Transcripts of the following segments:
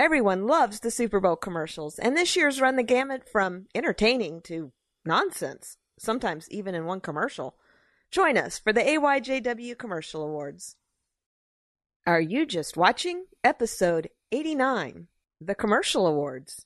Everyone loves the Super Bowl commercials, and this year's run the gamut from entertaining to nonsense, sometimes even in one commercial. Join us for the AYJW Commercial Awards. Are you just watching? Episode 89, the Commercial Awards.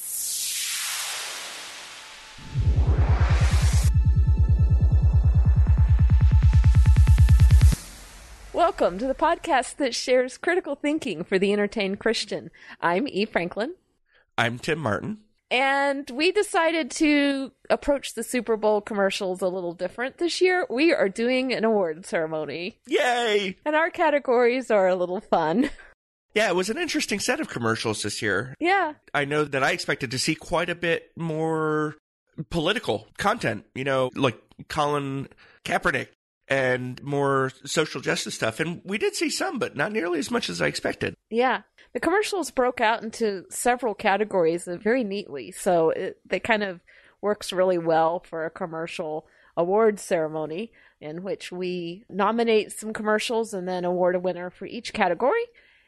Welcome to the podcast that shares critical thinking for the entertained Christian. I'm E. Franklin. I'm Tim Martin. And we decided to approach the Super Bowl commercials a little different this year. We are doing an award ceremony. Yay! And our categories are a little fun. Yeah, it was an interesting set of commercials this year. Yeah. I know that I expected to see quite a bit more political content, like Colin Kaepernick and more social justice stuff. And we did see some, but not nearly as much as I expected. Yeah. The commercials broke out into several categories very neatly, so they kind of works really well for a commercial awards ceremony in which we nominate some commercials and then award a winner for each category.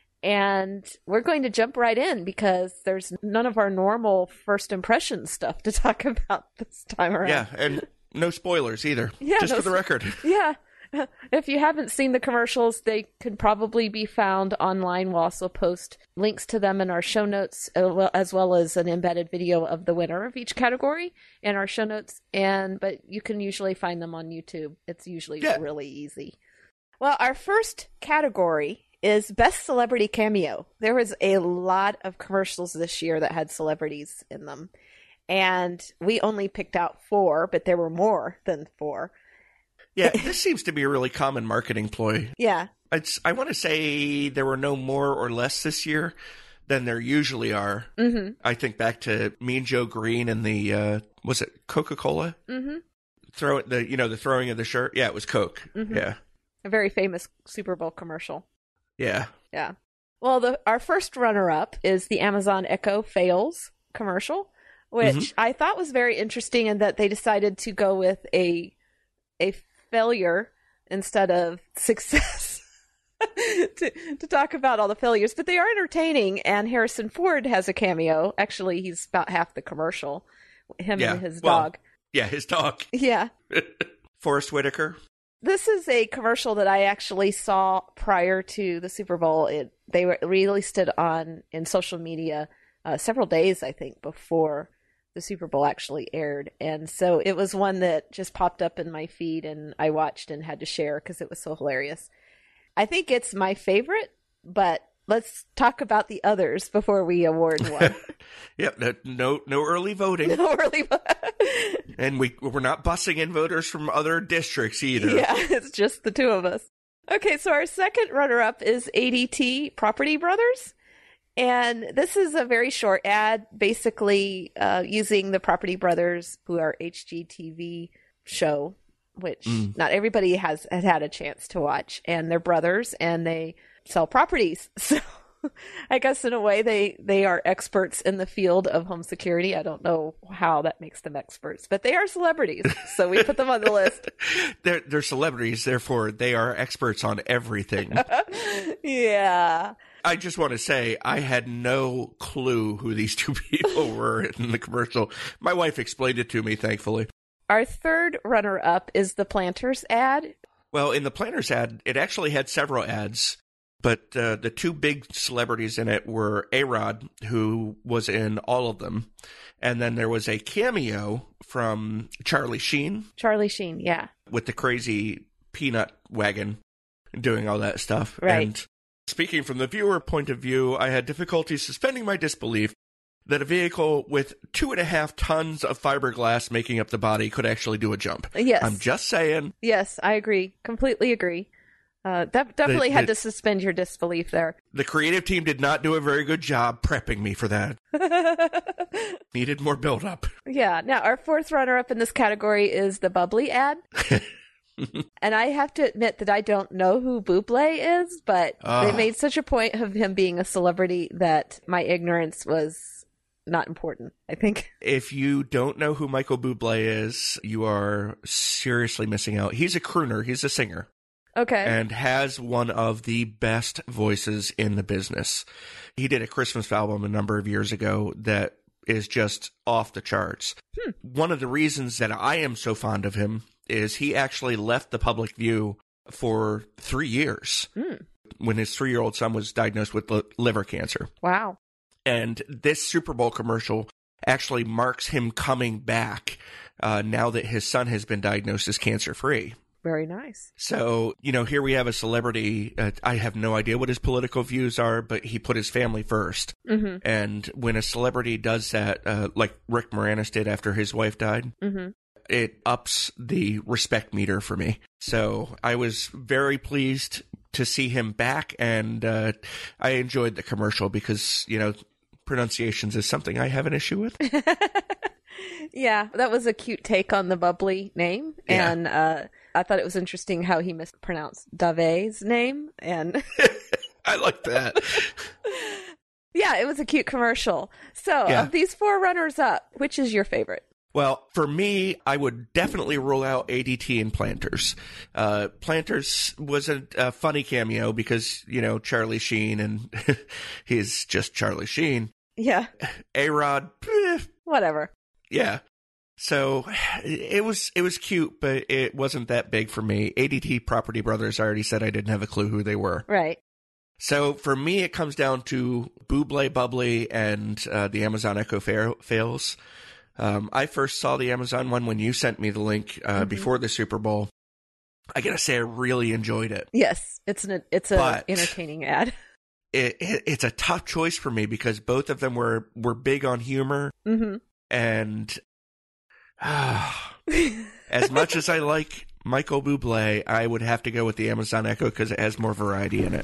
And we're going to jump right in because there's none of our normal first impression stuff to talk about this time around. Yeah, and no spoilers either, just for the record. Yeah. If you haven't seen the commercials, they could probably be found online. We'll also post links to them in our show notes, as well as an embedded video of the winner of each category in our show notes. But you can usually find them on YouTube. It's usually really easy. Well, our first category is Best Celebrity Cameo. There was a lot of commercials this year that had celebrities in them. And we only picked out 4, but there were more than 4. Yeah, this seems to be a really common marketing ploy. Yeah. I want to say there were no more or less this year than there usually are. Mm-hmm. I think back to Mean Joe Green and the, was it Coca-Cola? Mm-hmm. The throwing of the shirt. Yeah, it was Coke. Mm-hmm. Yeah. A very famous Super Bowl commercial. Yeah. Yeah. Well, our first runner-up is the Amazon Echo Fails commercial, which I thought was very interesting in that they decided to go with a failure instead of success to talk about all the failures, but they are entertaining, and Harrison Ford has a cameo. Actually, he's about half the commercial, and his dog. Yeah, his dog. Yeah. Forrest Whitaker. This is a commercial that I actually saw prior to the Super Bowl. They released it in social media several days, I think, before the Super Bowl actually aired. And so it was one that just popped up in my feed and I watched and had to share because it was so hilarious. I think it's my favorite, but let's talk about the others before we award one. Yep, no early voting. No early voting. And we're not bussing in voters from other districts either. Yeah, it's just the two of us. Okay, so our second runner-up is ADT Property Brothers. And this is a very short ad, basically using the Property Brothers, who are HGTV show, which not everybody has had a chance to watch. And they're brothers, and they sell properties. So I guess in a way they are experts in the field of home security. I don't know how that makes them experts, but they are celebrities. So we put them on the list. They're celebrities, therefore they are experts on everything. Yeah. I just want to say I had no clue who these two people were in the commercial. My wife explained it to me, thankfully. Our third runner-up is the Planters ad. Well, in the Planters ad, it actually had several ads, but the two big celebrities in it were A-Rod, who was in all of them, and then there was a cameo from Charlie Sheen. Charlie Sheen, yeah. With the crazy peanut wagon doing all that stuff. Right. And speaking from the viewer point of view, I had difficulty suspending my disbelief that a vehicle with 2.5 tons of fiberglass making up the body could actually do a jump. Yes. I'm just saying. Yes, I agree. Completely agree. That definitely had to suspend your disbelief there. The creative team did not do a very good job prepping me for that. Needed more build-up. Yeah. Now, our fourth runner-up in this category is the Bubbly ad. And I have to admit that I don't know who Bublé is, but they made such a point of him being a celebrity that my ignorance was not important, I think. If you don't know who Michael Bublé is, you are seriously missing out. He's a crooner. He's a singer. Okay. And has one of the best voices in the business. He did a Christmas album a number of years ago that is just off the charts. One of the reasons that I am so fond of him is he actually left the public view for 3 years when his 3-year-old son was diagnosed with liver cancer. Wow. And this Super Bowl commercial actually marks him coming back now that his son has been diagnosed as cancer-free. Very nice. So, here we have a celebrity. I have no idea what his political views are, but he put his family first. Mm-hmm. And when a celebrity does that, like Rick Moranis did after his wife died, it ups the respect meter for me. So I was very pleased to see him back, and I enjoyed the commercial because, pronunciations is something I have an issue with. Yeah, that was a cute take on the bubbly name. Yeah. And I thought it was interesting how he mispronounced Dave's name. And I like that. yeah, it was a cute commercial. So of these 4 runners-up, which is your favorite? Well, for me, I would definitely rule out ADT and Planters. Planters was a funny cameo because, Charlie Sheen, and he's just Charlie Sheen. Yeah. A-Rod, Whatever. yeah. So it was cute, but it wasn't that big for me. ADT Property Brothers, I already said I didn't have a clue who they were. Right. So for me, it comes down to Buble Bubbly and the Amazon Echo Fails. I first saw the Amazon one when you sent me the link before the Super Bowl. I gotta say, I really enjoyed it. Yes, it's an entertaining ad. It's a tough choice for me because both of them were big on humor, and as much as I like Michael Bublé, I would have to go with the Amazon Echo because it has more variety in it.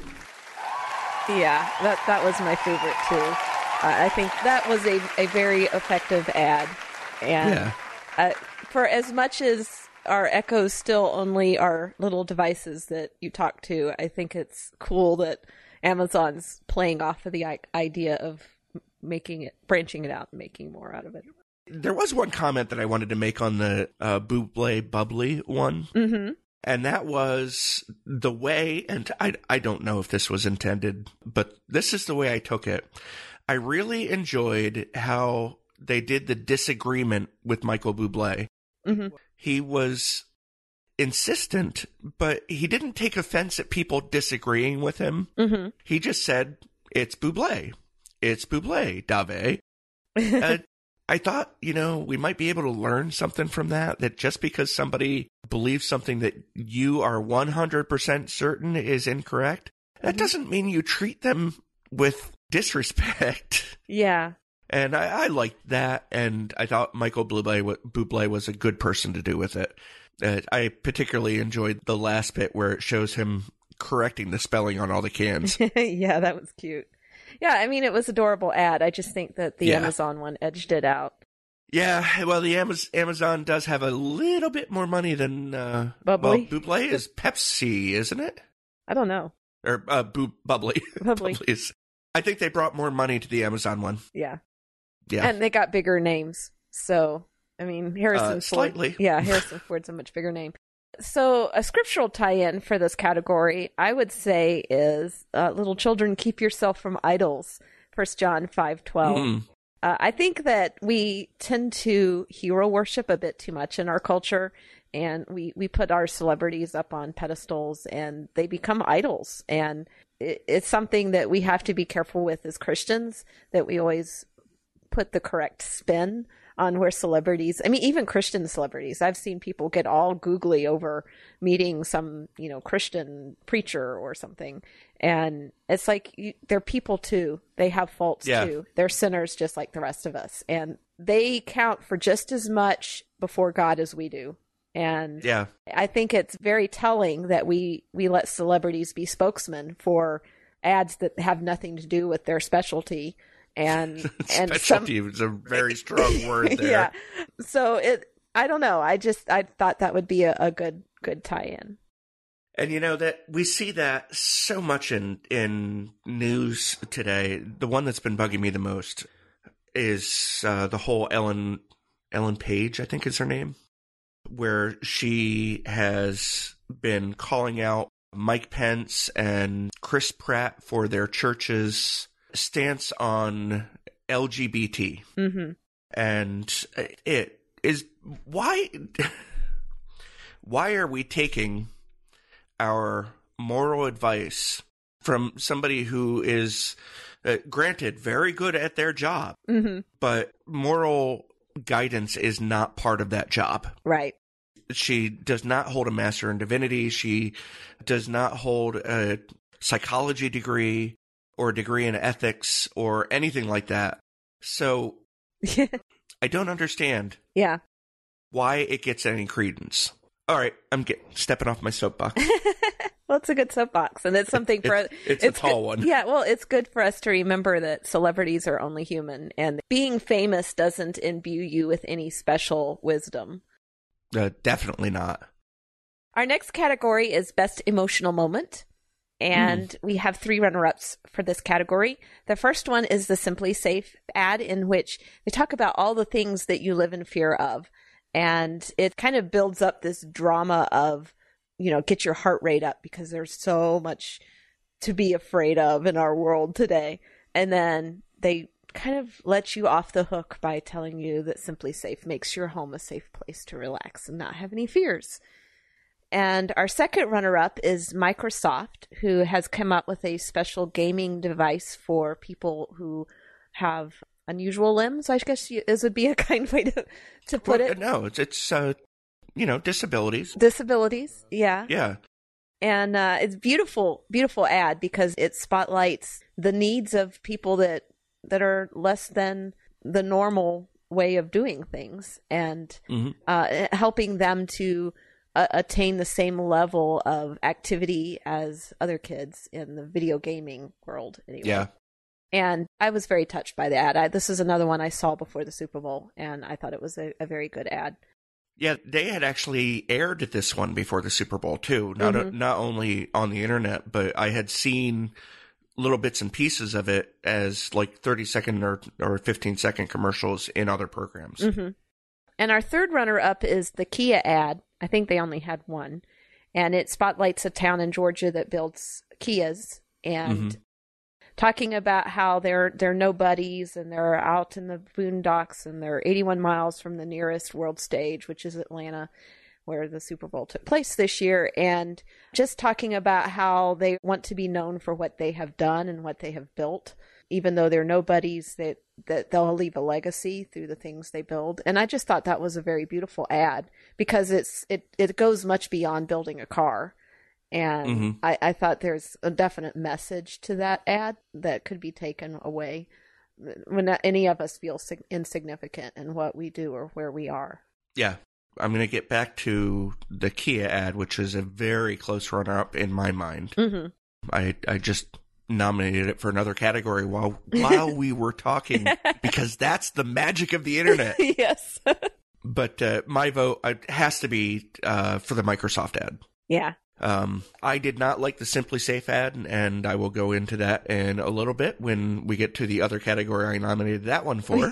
Yeah, that was my favorite too. I think that was a very effective ad. And for as much as our Echoes still only are little devices that you talk to, I think it's cool that Amazon's playing off of the idea of branching it out and making more out of it. There was one comment that I wanted to make on the Buble Bubbly one. And that was the way, and I don't know if this was intended, but this is the way I took it. I really enjoyed how they did the disagreement with Michael Bublé. He was insistent, but he didn't take offense at people disagreeing with him. He just said, it's Bublé. It's Bublé, Dave. I thought, we might be able to learn something from that just because somebody believes something that you are 100% certain is incorrect, that doesn't mean you treat them with disrespect. Yeah. And I liked that, and I thought Michael Bublé was a good person to do with it. I particularly enjoyed the last bit where it shows him correcting the spelling on all the cans. Yeah, that was cute. Yeah, I mean, it was adorable ad. I just think that the Amazon one edged it out. Yeah, well, the Amazon does have a little bit more money than Bubbly. Well, Bublé is Pepsi, isn't it? I don't know. Or Bubbly. Bubbly. I think they brought more money to the Amazon one. Yeah. Yeah. And they got bigger names. So, I mean, Harrison Ford. Slightly. Yeah, Harrison Ford's a much bigger name. So, a scriptural tie-in for this category, I would say, is little children, keep yourself from idols. 1 John 5:12. I think that we tend to hero worship a bit too much in our culture, and we put our celebrities up on pedestals, and they become idols. And it's something that we have to be careful with as Christians, that we always put the correct spin on where celebrities, I mean, even Christian celebrities, I've seen people get all googly over meeting some, Christian preacher or something. And it's like, they're people too. They have faults too. They're sinners just like the rest of us. And they count for just as much before God as we do. And I think it's very telling that we let celebrities be spokesmen for ads that have nothing to do with their specialty. And specialty is a very strong word there. Yeah. So I don't know. I thought that would be a good tie-in. And that we see that so much in news today. The one that's been bugging me the most is the whole Ellen Page, I think is her name, where she has been calling out Mike Pence and Chris Pratt for their church's stance on LGBT. Mm-hmm. And it is why are we taking our moral advice from somebody who is granted very good at their job, Mm-hmm. but moral guidance is not part of that job. Right. She does not hold a master in divinity. She does not hold a psychology degree or a degree in ethics or anything like that. So I don't understand Yeah. why it gets any credence. All right, I'm stepping off my soapbox. Well, it's a good soapbox, and it's something for it's a tall one. Yeah, well, it's good for us to remember that celebrities are only human, and being famous doesn't imbue you with any special wisdom. Definitely not. Our next category is Best Emotional Moment, and we have 3 runner-ups for this category. The first one is the Simply Safe ad, in which they talk about all the things that you live in fear of, and it kind of builds up this drama of, get your heart rate up because there's so much to be afraid of in our world today. And then they kind of let you off the hook by telling you that Simply Safe makes your home a safe place to relax and not have any fears. And our second runner-up is Microsoft, who has come up with a special gaming device for people who have unusual limbs. I guess this would be a kind way to put it. No, it's disabilities. Disabilities, yeah. Yeah. And it's beautiful ad because it spotlights the needs of people that are less than the normal way of doing things, and helping them to attain the same level of activity as other kids in the video gaming world. Anyway. Yeah. And I was very touched by the ad. This is another one I saw before the Super Bowl, and I thought it was a very good ad. Yeah, they had actually aired this one before the Super Bowl, too. Not only on the internet, but I had seen little bits and pieces of it as like 30-second or 15-second commercials in other programs. Mm-hmm. And our third runner-up is the Kia ad. I think they only had one. And it spotlights a town in Georgia that builds Kias, and talking about how they're nobodies and they're out in the boondocks and they're 81 miles from the nearest world stage, which is Atlanta, where the Super Bowl took place this year. And just talking about how they want to be known for what they have done and what they have built, even though they're nobodies, that they'll leave a legacy through the things they build. And I just thought that was a very beautiful ad because it goes much beyond building a car. And I thought there's a definite message to that ad that could be taken away when not any of us feel insignificant in what we do or where we are. Yeah. I'm going to get back to the Kia ad, which is a very close runner-up in my mind. Mm-hmm. I just nominated it for another category while we were talking because that's the magic of the internet. Yes. But my vote has to be for the Microsoft ad. Yeah. I did not like the Simply Safe ad, and I will go into that in a little bit when we get to the other category I nominated that one for.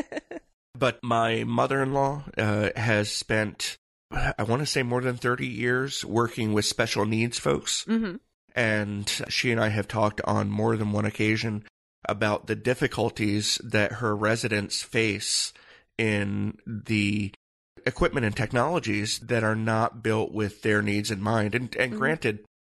But my mother-in-law has spent, I want to say, more than 30 years working with special needs folks. Mm-hmm. And she and I have talked on more than one occasion about the difficulties that her residents face in the equipment and technologies that are not built with their needs in mind. And granted,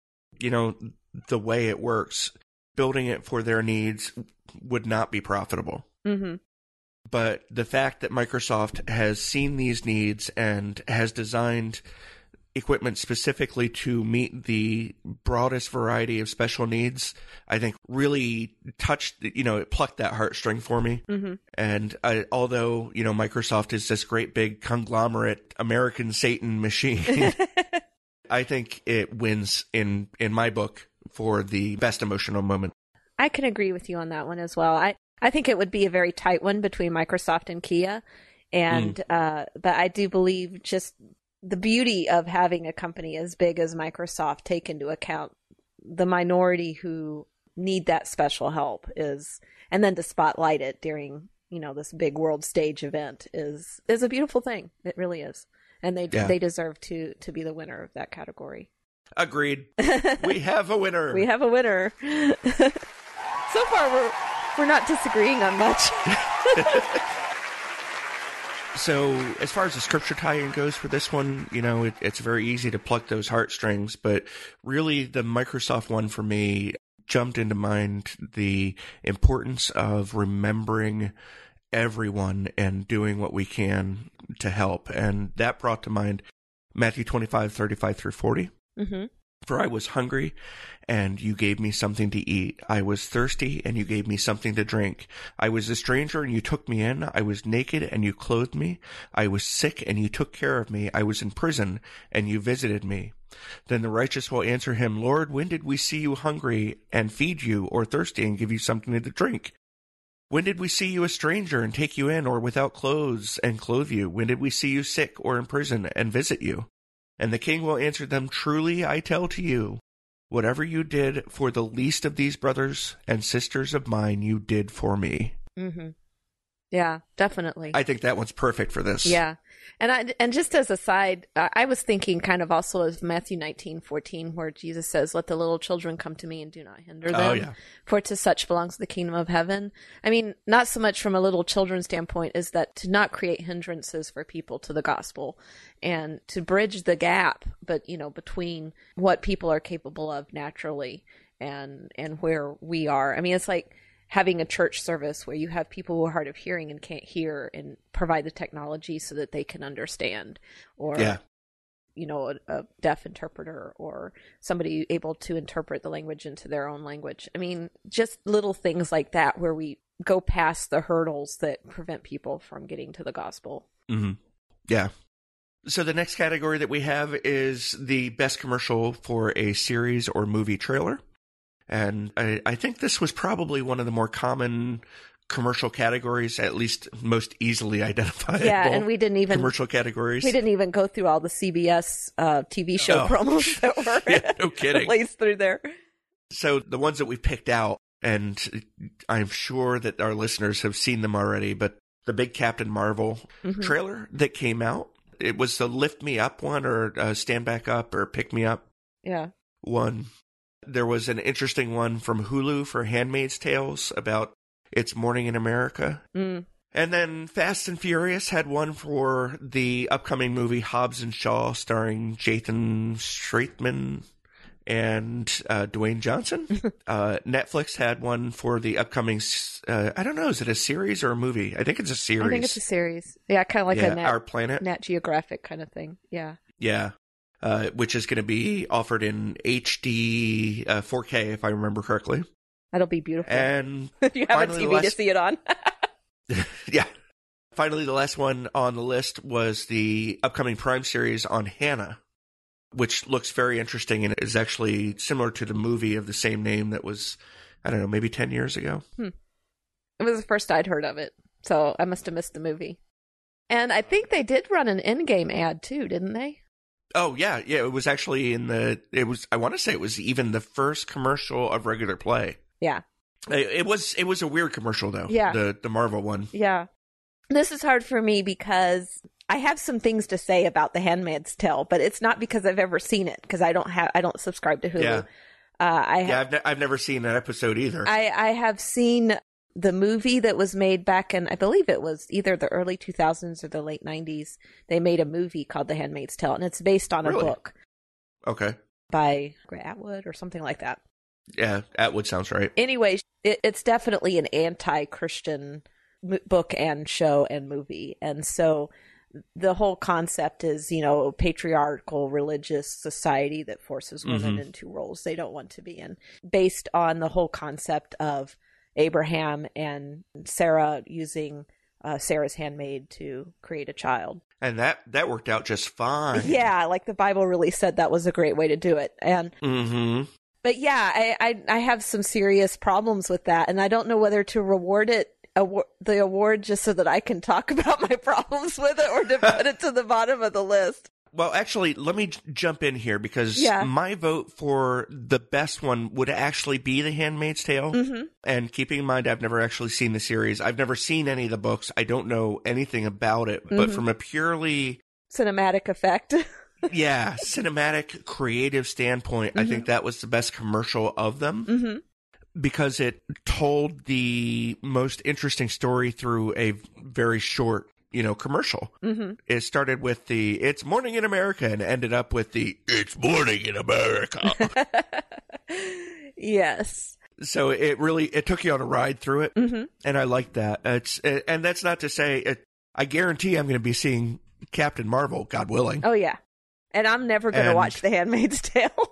the way it works, building it for their needs would not be profitable. Mm-hmm. But the fact that Microsoft has seen these needs and has designed equipment specifically to meet the broadest variety of special needs, I think really touched, it plucked that heartstring for me. Mm-hmm. And although, Microsoft is this great big conglomerate American Satan machine, I think it wins in my book for the best emotional moment. I can agree with you on that one as well. I think it would be a very tight one between Microsoft and Kia. And, but I do believe just the beauty of having a company as big as Microsoft take into account the minority who need that special help and then to spotlight it during, this big world stage event is a beautiful thing. It really is. And they deserve to be the winner of that category. Agreed. We have a winner. We have a winner. So far, we're not disagreeing on much. So, as far as the scripture tie-in goes for this one, it's very easy to pluck those heartstrings, but really the Microsoft one for me jumped into mind the importance of remembering everyone and doing what we can to help. And that brought to mind Matthew 25:35-40. Mm-hmm. For I was hungry, and you gave me something to eat. I was thirsty, and you gave me something to drink. I was a stranger, and you took me in. I was naked, and you clothed me. I was sick, and you took care of me. I was in prison, and you visited me. Then the righteous will answer him, Lord, when did we see you hungry and feed you, or thirsty and give you something to drink? When did we see you a stranger and take you in, or without clothes and clothe you? When did we see you sick or in prison and visit you? And the king will answer them, Truly I tell to you, whatever you did for the least of these brothers and sisters of mine, you did for me. Mm-hmm. Yeah, definitely. I think that one's perfect for this. Yeah. And just as a side, I was thinking kind of also of Matthew 19:14, where Jesus says, Let the little children come to me and do not hinder them. Oh, yeah. For to such belongs the kingdom of heaven. I mean, not so much from a little children's standpoint is that to not create hindrances for people to the gospel and to bridge the gap, but between what people are capable of naturally and where we are. I mean, it's like having a church service where you have people who are hard of hearing and can't hear and provide the technology so that they can understand, or a deaf interpreter or somebody able to interpret the language into their own language. I mean, just little things like that where we go past the hurdles that prevent people from getting to the gospel. Mm-hmm. Yeah. So the next category that we have is the best commercial for a series or movie trailer. And I think this was probably one of the more common commercial categories, at least most easily identifiable. Yeah, and we didn't even commercial categories. We didn't even go through all the CBS TV show promos that were no kidding. placed through there. So the ones that we picked out, and I'm sure that our listeners have seen them already, but the big Captain Marvel trailer that came out, it was the Lift Me Up one, or Stand Back Up, or Pick Me Up one. There was an interesting one from Hulu for Handmaid's Tales about It's Morning in America. Mm. And then Fast and Furious had one for the upcoming movie Hobbs and Shaw, starring Jason Statham and Dwayne Johnson. Netflix had one for the upcoming, I don't know, is it a series or a movie? I think it's a series. I think it's a series. Yeah, kind of like a Our Planet. Nat Geographic kind of thing. Yeah. Yeah. Which is going to be offered in HD 4K, if I remember correctly. That'll be beautiful. And if you have a TV to see it on. Yeah. Finally, the last one on the list was the upcoming Prime series on Hannah, which looks very interesting and is actually similar to the movie of the same name that was, I don't know, maybe 10 years ago. It was the first I'd heard of it, so I must have missed the movie. And I think they did run an Endgame ad too, didn't they? Oh, yeah. Yeah, it was actually I want to say it was even the first commercial of regular play. Yeah. It was a weird commercial, though. Yeah. The Marvel one. Yeah. This is hard for me because I have some things to say about The Handmaid's Tale, but it's not because I've ever seen it, because I don't subscribe to Hulu. Yeah. I've never seen that episode either. I have seen the movie that was made back in, I believe it was either the early 2000s or the late 90s. They made a movie called The Handmaid's Tale, and it's based on a book. Okay. By Grant Atwood or something like that. Yeah, Atwood sounds right. Anyway, it's definitely an anti-Christian book and show and movie. And so the whole concept is, a patriarchal religious society that forces women into roles they don't want to be in, based on the whole concept of Abraham and Sarah using Sarah's handmaid to create a child. And that worked out just fine. Yeah, like the Bible really said that was a great way to do it. And But yeah, I have some serious problems with that, and I don't know whether to reward the award just so that I can talk about my problems with it, or to put it to the bottom of the list. Well, actually, let me jump in here, because my vote for the best one would actually be The Handmaid's Tale. And keeping in mind, I've never actually seen the series. I've never seen any of the books. I don't know anything about it. But from a purely cinematic effect. Yeah, cinematic, creative standpoint, I think that was the best commercial of them because it told the most interesting story through a very short, commercial. It started with the "It's Morning in America" and ended up with the "It's Morning in America." Yes. So it took you on a ride through it, and I liked that. And that's not to say I guarantee I'm going to be seeing Captain Marvel, God willing. Oh yeah, and I'm never going to watch The Handmaid's Tale.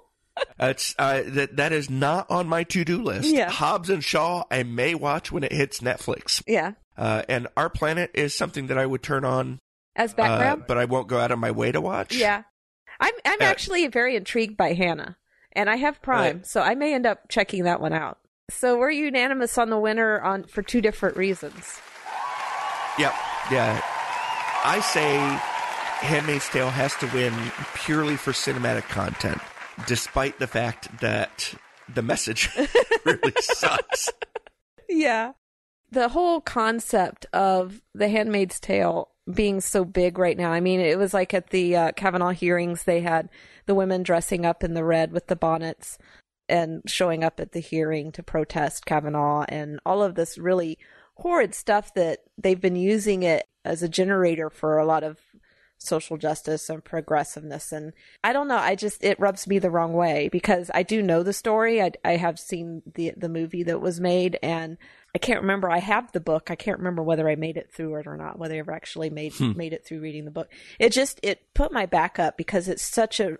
That is not on my to-do list. Yeah. Hobbs and Shaw I may watch when it hits Netflix. Yeah. And Our Planet is something that I would turn on as background, but I won't go out of my way to watch. Yeah, I'm actually very intrigued by Hannah, and I have Prime, so I may end up checking that one out. So we're unanimous on the winner for two different reasons. Yep. Yeah. I say Handmaid's Tale has to win purely for cinematic content, despite the fact that the message really sucks. Yeah. The whole concept of The Handmaid's Tale being so big right now. I mean, it was like at the Kavanaugh hearings, they had the women dressing up in the red with the bonnets and showing up at the hearing to protest Kavanaugh and all of this really horrid stuff that they've been using it as a generator for a lot of social justice and progressiveness. And I don't know, it rubs me the wrong way because I do know the story. I have seen the movie that was made, and I can't remember. I have the book. I can't remember whether I made it through it or not, whether I ever actually made it through reading the book. It put my back up because it's such a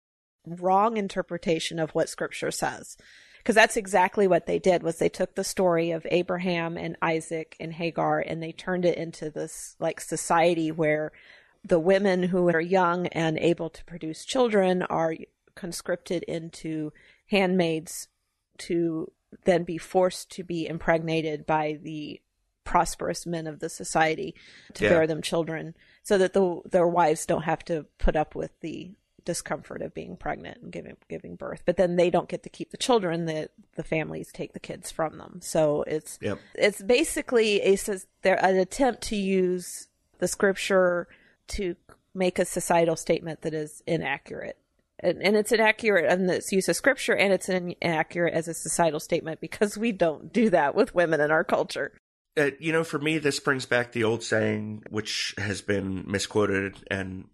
wrong interpretation of what Scripture says. Because that's exactly what they did, was they took the story of Abraham and Isaac and Hagar and they turned it into this like society where the women who are young and able to produce children are conscripted into handmaids to then be forced to be impregnated by the prosperous men of the society to bear them children, so that their wives don't have to put up with the discomfort of being pregnant and giving birth. But then they don't get to keep the children, the families take the kids from them. So it's basically an attempt to use the Scripture to make a societal statement that is inaccurate. And it's inaccurate in its use of Scripture, and it's inaccurate as a societal statement because we don't do that with women in our culture. For me, this brings back the old saying, which has been misquoted and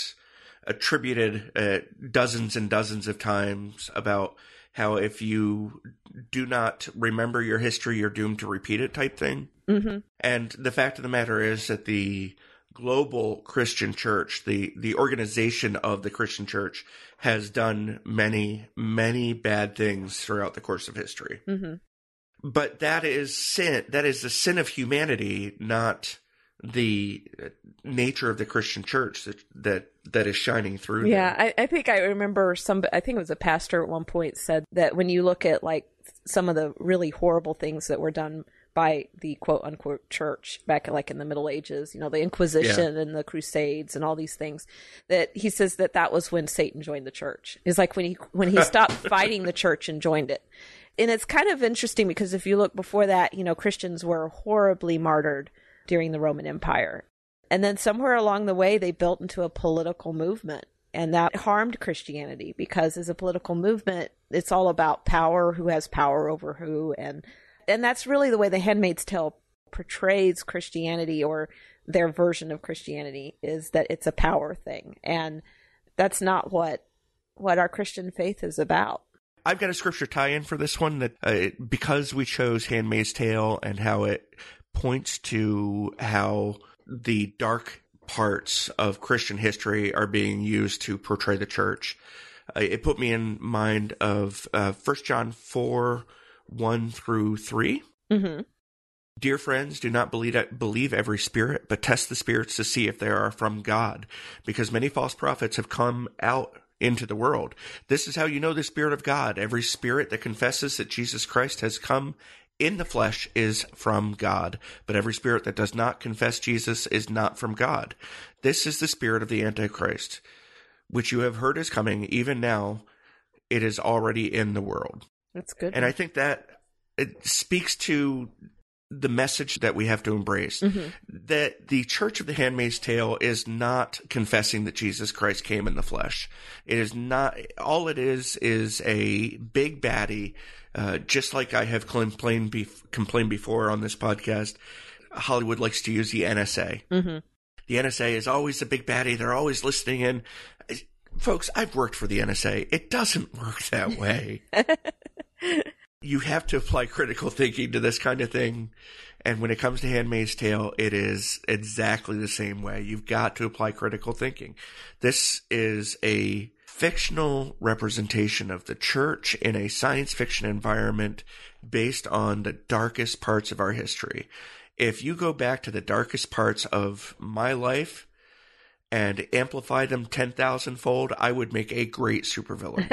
attributed dozens and dozens of times, about how if you do not remember your history, you're doomed to repeat it type thing. Mm-hmm. And the fact of the matter is that the global Christian church, the organization of the Christian church, has done many, many bad things throughout the course of history. Mm-hmm. But that is sin. That is the sin of humanity, not the nature of the Christian church that is shining through. Yeah, I think I remember I think it was a pastor at one point said that when you look at like some of the really horrible things that were done by the quote unquote church back like in the Middle Ages, the Inquisition and the Crusades and all these things, that he says that was when Satan joined the church. It's like when he stopped fighting the church and joined it. And it's kind of interesting because if you look before that, Christians were horribly martyred during the Roman Empire. And then somewhere along the way, they built into a political movement. And that harmed Christianity because as a political movement, it's all about power, who has power over who. And that's really the way The Handmaid's Tale portrays Christianity, or their version of Christianity, is that it's a power thing. And that's not what our Christian faith is about. I've got a scripture tie-in for this one that because we chose Handmaid's Tale and how it points to how the dark parts of Christian history are being used to portray the church. It put me in mind of 1 John 4, 1-3. Mm-hmm. Dear friends, do not believe every spirit, but test the spirits to see if they are from God, because many false prophets have come out into the world. This is how you know the Spirit of God. Every spirit that confesses that Jesus Christ has come in the flesh is from God, but every spirit that does not confess Jesus is not from God. This is the spirit of the Antichrist, which you have heard is coming. Even now, it is already in the world. That's good. And I think that it speaks to the message that we have to embrace. Mm-hmm. that the Church of the Handmaid's Tale is not confessing that Jesus Christ came in the flesh. It is not. All it is a big baddie, just like I have complained before on this podcast. Hollywood likes to use the NSA. Mm-hmm. The NSA is always a big baddie. They're always listening in. Folks, I've worked for the NSA. It doesn't work that way. You have to apply critical thinking to this kind of thing. And when it comes to Handmaid's Tale, it is exactly the same way. You've got to apply critical thinking. This is a fictional representation of the church in a science fiction environment based on the darkest parts of our history. If you go back to the darkest parts of my life and amplify them 10,000-fold, I would make a great supervillain.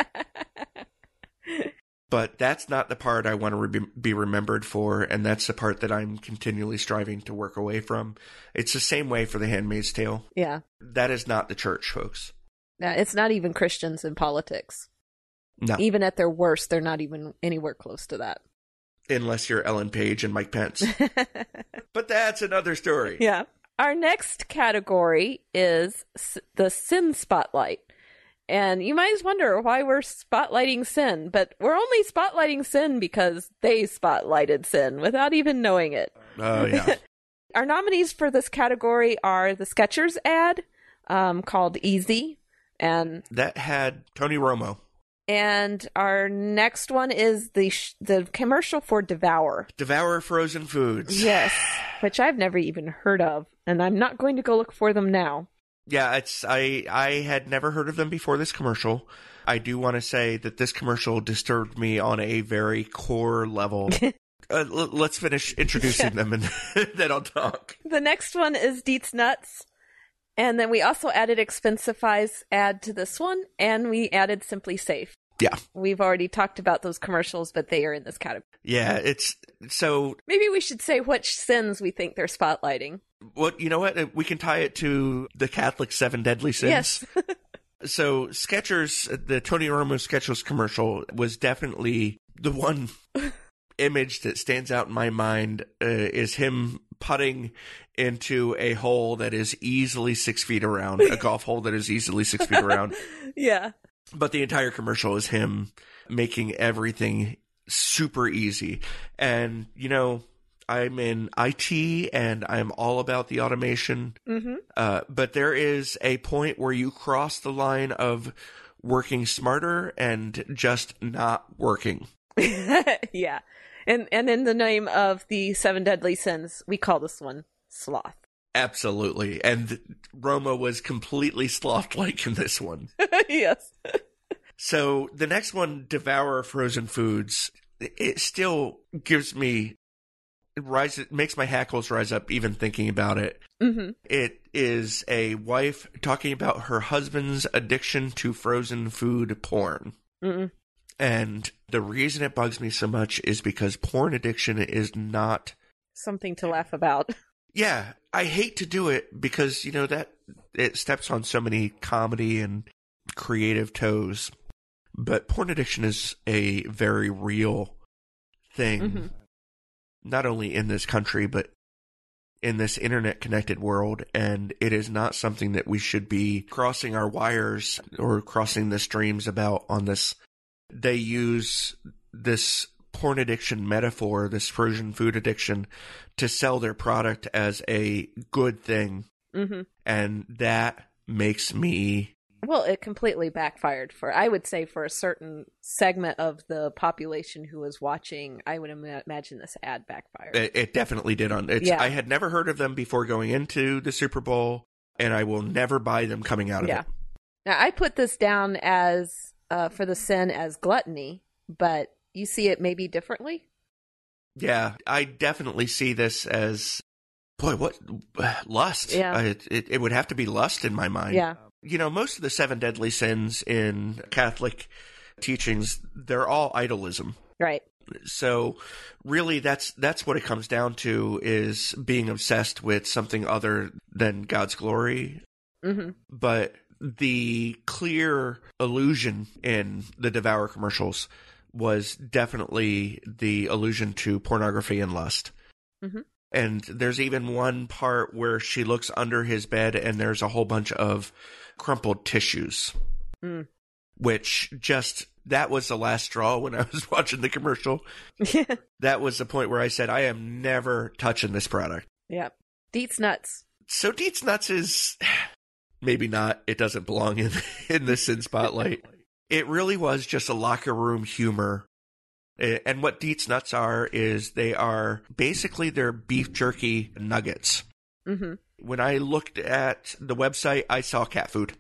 But that's not the part I want to be remembered for, and that's the part that I'm continually striving to work away from. It's the same way for The Handmaid's Tale. Yeah. That is not the church, folks. It's not even Christians in politics. No. Even at their worst, they're not even anywhere close to that. Unless you're Ellen Page and Mike Pence. But that's another story. Yeah. Our next category is the sin spotlight. And you might wonder why we're spotlighting sin, but we're only spotlighting sin because they spotlighted sin without even knowing it. Oh, yeah. Our nominees for this category are the Skechers ad called Easy. And that had Tony Romo. And our next one is the commercial for Devour. Devour frozen foods. Yes, which I've never even heard of, and I'm not going to go look for them now. Yeah, I had never heard of them before this commercial. I do want to say that this commercial disturbed me on a very core level. Let's finish introducing them and then I'll talk. The next one is Deets Nuts. And then we also added Expensify's ad to this one, and we added Simply Safe. Yeah. We've already talked about those commercials, but they are in this category. Yeah, it's so... Maybe we should say which sins we think they're spotlighting. Well, you know what? We can tie it to the Catholic 7 Deadly Sins. Yes. So Skechers, the Tony Romo Skechers commercial was definitely the one image that stands out in my mind is him putting into a hole that is easily 6 feet around, a golf hole that is easily 6 feet around. Yeah. But the entire commercial is him making everything super easy. And, you know, I'm in IT and I'm all about the automation. Mm-hmm. But there is a point where you cross the line of working smarter and just not working. Yeah. And in the name of the 7 Deadly Sins, we call this one sloth. Absolutely. And Romo was completely sloth-like in this one. Yes. So the next one, Devour Frozen Foods, it still gives me... It makes my hackles rise up even thinking about it. Mm-hmm. It is a wife talking about her husband's addiction to frozen food porn. Mm-mm. And the reason it bugs me so much is because porn addiction is not... something to laugh about. Yeah, I hate to do it because, you know, that it steps on so many comedy and creative toes. But porn addiction is a very real thing. Mm-hmm. Not only in this country, but in this internet-connected world, and it is not something that we should be crossing our wires or crossing the streams about on this. They use this porn addiction metaphor, this frozen food addiction, to sell their product as a good thing, mm-hmm. and that makes me... Well, it completely backfired I would say, for a certain segment of the population who was watching. I would imagine this ad backfired. It definitely did. I had never heard of them before going into the Super Bowl, and I will never buy them coming out of it. Now, I put this down as, for the sin, as gluttony, but you see it maybe differently? Yeah, I definitely see this as, boy, what? Lust. Yeah. It would have to be lust in my mind. Yeah. You know, most of the 7 deadly sins in Catholic teachings, they're all idolism. Right. So really that's what it comes down to, is being obsessed with something other than God's glory. Mm-hmm. But the clear allusion in the Devour commercials was definitely the allusion to pornography and lust. Mm-hmm. And there's even one part where she looks under his bed and there's a whole bunch of crumpled tissues, which just, that was the last straw when I was watching the commercial. That was the point where I said, I am never touching this product. Yep. Deets Nuts. So Deets Nuts is, maybe not, it doesn't belong in the Sin Spotlight. It really was just a locker room humor. And what Deets Nuts are is they are basically their beef jerky nuggets. Mm-hmm. When I looked at the website, I saw cat food.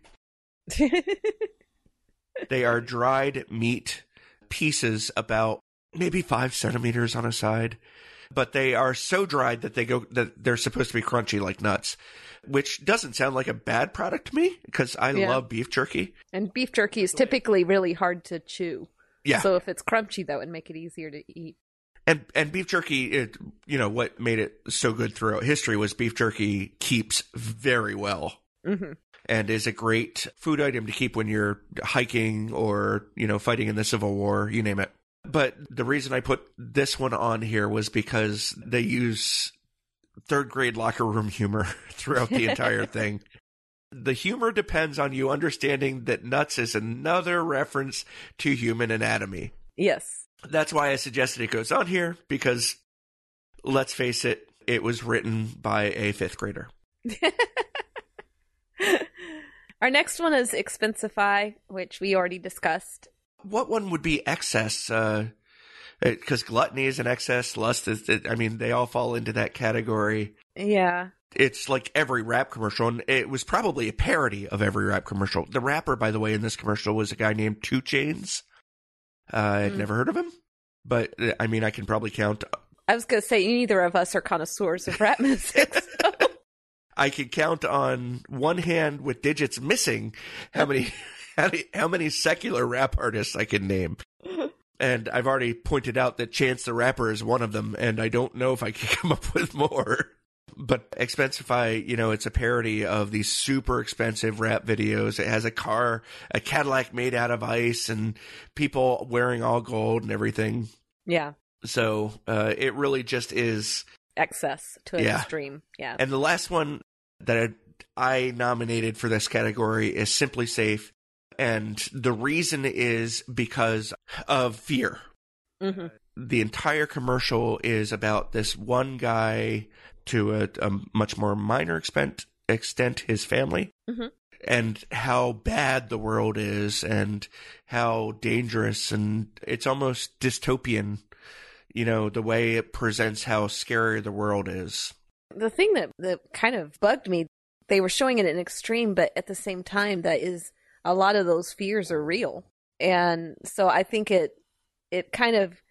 They are dried meat pieces about maybe 5 centimeters on a side, but they are so dried that they're supposed to be crunchy like nuts, which doesn't sound like a bad product to me because I love beef jerky. And beef jerky is typically really hard to chew. Yeah. So if it's crunchy, that would make it easier to eat. And beef jerky, what made it so good throughout history was beef jerky keeps very well. Mm-hmm. And is a great food item to keep when you're hiking or, fighting in the Civil War, you name it. But the reason I put this one on here was because they use third grade locker room humor throughout the entire thing. The humor depends on you understanding that nuts is another reference to human anatomy. Yes. That's why I suggested it goes on here, because let's face it, it was written by a 5th grader. Our next one is Expensify, which we already discussed. What one would be excess? Because gluttony is an excess, lust is, they all fall into that category. Yeah. It's like every rap commercial, and it was probably a parody of every rap commercial. The rapper, by the way, in this commercial was a guy named 2 Chainz. I'd never heard of him, but I can probably count. I was going to say, neither of us are connoisseurs of rap music. So. I could count on one hand with digits missing how many secular rap artists I can name. And I've already pointed out that Chance the Rapper is one of them, and I don't know if I can come up with more. But Expensify, it's a parody of these super expensive rap videos. It has a Cadillac made out of ice, and people wearing all gold and everything. Yeah. So it really just is excess to an extreme. Yeah. And the last one that I nominated for this category is Simply Safe. And the reason is because of fear. Mm-hmm. The entire commercial is about this one guy, to a much more minor extent, his family, mm-hmm. and how bad the world is and how dangerous, and it's almost dystopian, the way it presents how scary the world is. The thing that kind of bugged me, they were showing it in extreme, but at the same time, that is, a lot of those fears are real. And so I think it kind of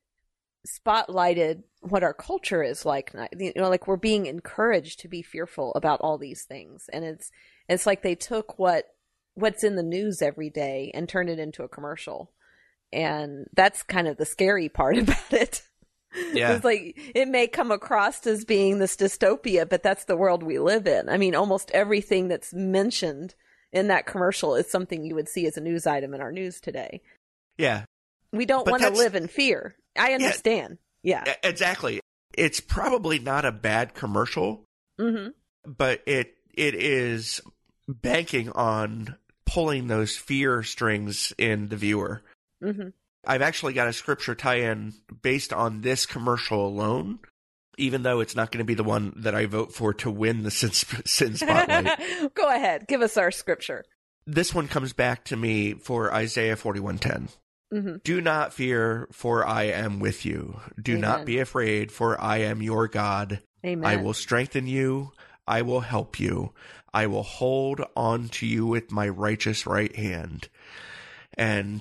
spotlighted what our culture is like. Like we're being encouraged to be fearful about all these things. And it's like they took what's in the news every day and turned it into a commercial. And that's kind of the scary part about it. Yeah. It's like, it may come across as being this dystopia, but that's the world we live in. Almost everything that's mentioned in that commercial is something you would see as a news item in our news today. Yeah. We don't want to live in fear. I understand. Yeah. Exactly. It's probably not a bad commercial, mm-hmm. but it is banking on pulling those fear strings in the viewer. Mm-hmm. I've actually got a scripture tie-in based on this commercial alone, even though it's not going to be the one that I vote for to win the Sin Spotlight. Go ahead. Give us our scripture. This one comes back to me for Isaiah 41:10. Mm-hmm. Do not fear, for I am with you. Do Amen. Not be afraid, for I am your God. Amen. I will strengthen you. I will help you. I will hold on to you with my righteous right hand. And,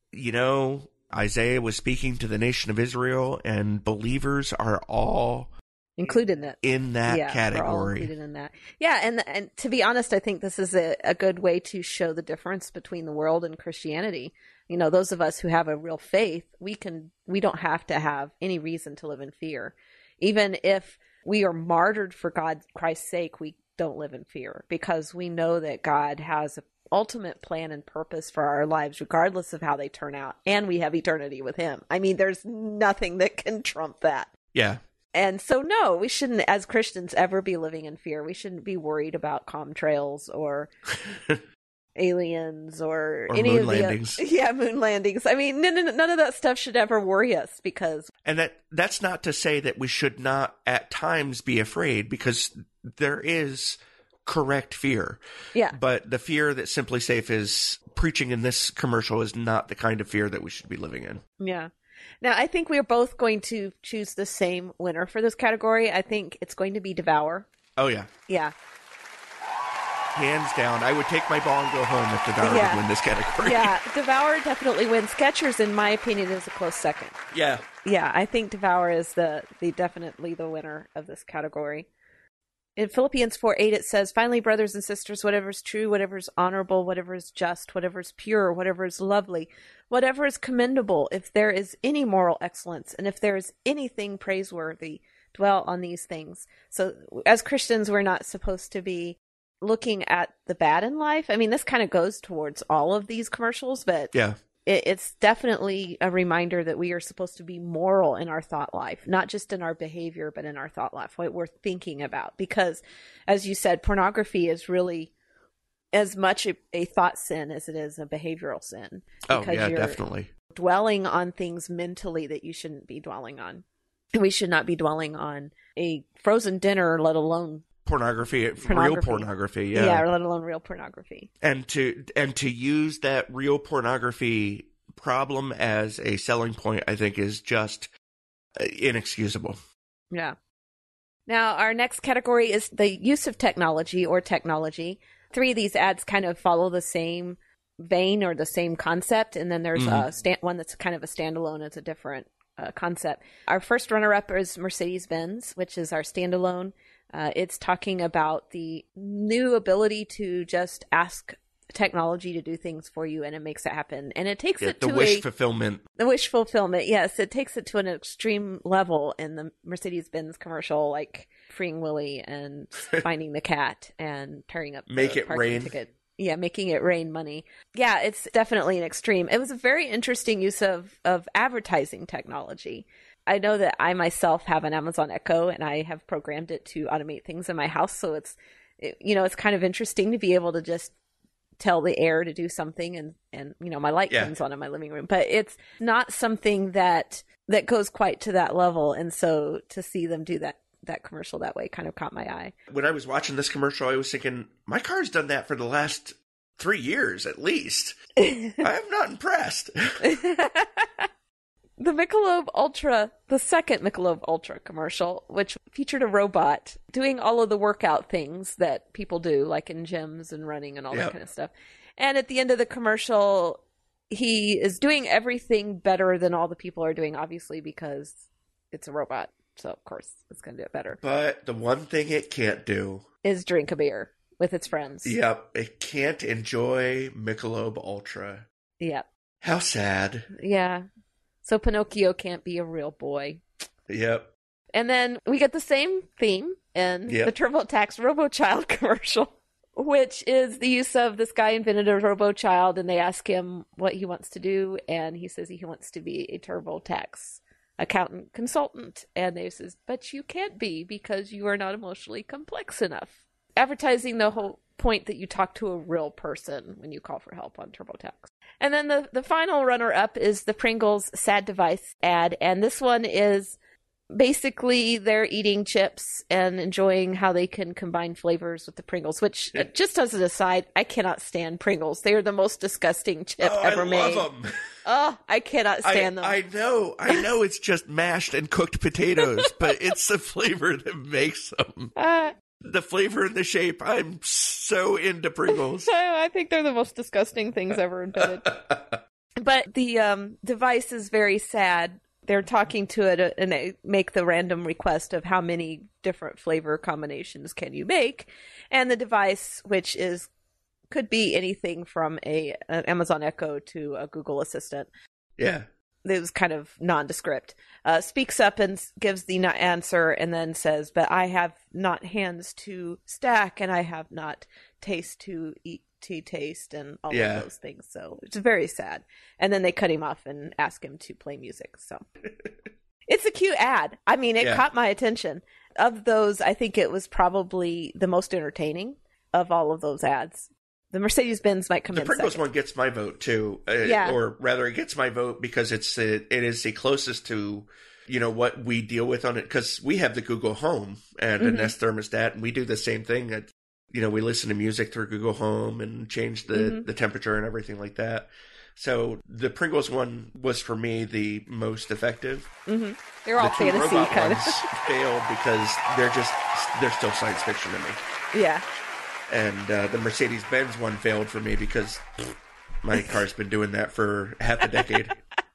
Isaiah was speaking to the nation of Israel, and believers are all included in that category. We're all included in that. Yeah, and to be honest, I think this is a good way to show the difference between the world and Christianity. Those of us who have a real faith, we don't have to have any reason to live in fear. Even if we are martyred for Christ's sake, we don't live in fear, because we know that God has an ultimate plan and purpose for our lives, regardless of how they turn out, and we have eternity with Him. There's nothing that can trump that. Yeah. And so, no, we shouldn't, as Christians, ever be living in fear. We shouldn't be worried about contrails or aliens or any moon of landings. Moon landings. I mean, none of that stuff should ever worry us because... And that's not to say that we should not at times be afraid, because there is correct fear. Yeah. But the fear that Simply Safe is preaching in this commercial is not the kind of fear that we should be living in. Yeah. Now, I think we are both going to choose the same winner for this category. I think it's going to be Devour. Oh, yeah. Yeah. Hands down. I would take my ball and go home if Devour would win this category. Yeah, Devour definitely wins. Skechers, in my opinion, is a close second. Yeah. Yeah, I think Devour is definitely the winner of this category. In Philippians 4:8, it says, "Finally, brothers and sisters, whatever is true, whatever is honorable, whatever is just, whatever is pure, whatever is lovely, whatever is commendable, if there is any moral excellence, and if there is anything praiseworthy, dwell on these things." So as Christians, we're not supposed to be looking at the bad in life. I mean, this kind of goes towards all of these commercials, but yeah, it's definitely a reminder that we are supposed to be moral in our thought life, not just in our behavior, but in our thought life, what we're thinking about. Because, as you said, pornography is really as much a thought sin as it is a behavioral sin. Oh, yeah, definitely. Dwelling on things mentally that you shouldn't be dwelling on. We should not be dwelling on a frozen dinner, let alone pornography, real pornography, yeah, let alone real pornography. And to use that real pornography problem as a selling point, I think, is just inexcusable. Yeah. Now, our next category is the use of technology or technology. 3 of these ads kind of follow the same vein or the same concept, and then there's one that's kind of a standalone. It's a different concept. Our first runner-up is Mercedes-Benz, which is our standalone. It's talking about the new ability to just ask technology to do things for you, and it makes it happen. And it takes it to the wish fulfillment. The wish fulfillment, yes. It takes it to an extreme level in the Mercedes-Benz commercial, like freeing Willie and finding the cat and tearing up Make it rain. ticket. Yeah, making it rain money. Yeah, it's definitely an extreme. It was a very interesting use of advertising technology. I know that I myself have an Amazon Echo, and I have programmed it to automate things in my house. So it's kind of interesting to be able to just tell the air to do something, and my light comes on in my living room. But it's not something that goes quite to that level. And so to see them do that commercial that way kind of caught my eye. When I was watching this commercial, I was thinking, my car's done that for the last 3 years at least. I am not impressed. The Michelob Ultra, the second Michelob Ultra commercial, which featured a robot doing all of the workout things that people do, like in gyms and running and all that kind of stuff. And at the end of the commercial, he is doing everything better than all the people are doing, obviously, because it's a robot. So, of course, it's going to do it better. But the one thing it can't do is drink a beer with its friends. Yep. It can't enjoy Michelob Ultra. Yep. How sad. Yeah. So Pinocchio can't be a real boy. Yep. And then we get the same theme in the TurboTax RoboChild commercial, which is the use of this guy invented a RoboChild, and they ask him what he wants to do, and he says he wants to be a TurboTax accountant consultant. And they says, but you can't be because you are not emotionally complex enough. Advertising the whole point that you talk to a real person when you call for help on TurboTax. And then the final runner-up is the Pringles Sad Device ad. And this one is basically they're eating chips and enjoying how they can combine flavors with the Pringles, which, just as an aside, I cannot stand Pringles. They are the most disgusting chip ever made. I love them. Oh, I cannot stand them. I know it's just mashed and cooked potatoes, but it's the flavor that makes them. The flavor and the shape. I'm so into Pringles. I think they're the most disgusting things ever invented. But the device is very sad. They're talking to it and they make the random request of how many different flavor combinations can you make. And the device, which could be anything from an Amazon Echo to a Google Assistant. Yeah. It was kind of nondescript, speaks up and gives the answer and then says, but I have not hands to stack and I have not taste to eat to taste and all of those things. So it's very sad. And then they cut him off and ask him to play music. So It's a cute ad. I mean, it Yeah. caught my attention. Of those, I think it was probably the most entertaining of all of those ads. The Mercedes-Benz might come The in Pringles second. one gets my vote too. Yeah. Or rather, it gets my vote because it is the closest to, what we deal with on it. Because we have the Google Home and a Nest thermostat, and we do the same thing. We listen to music through Google Home and change the temperature and everything like that. So the Pringles one was for me the most effective. Mm-hmm. They're all the two fantasy robot kind of. ones failed because they're still science fiction to me. Yeah. And the Mercedes-Benz one failed for me because my car's been doing that for half a decade.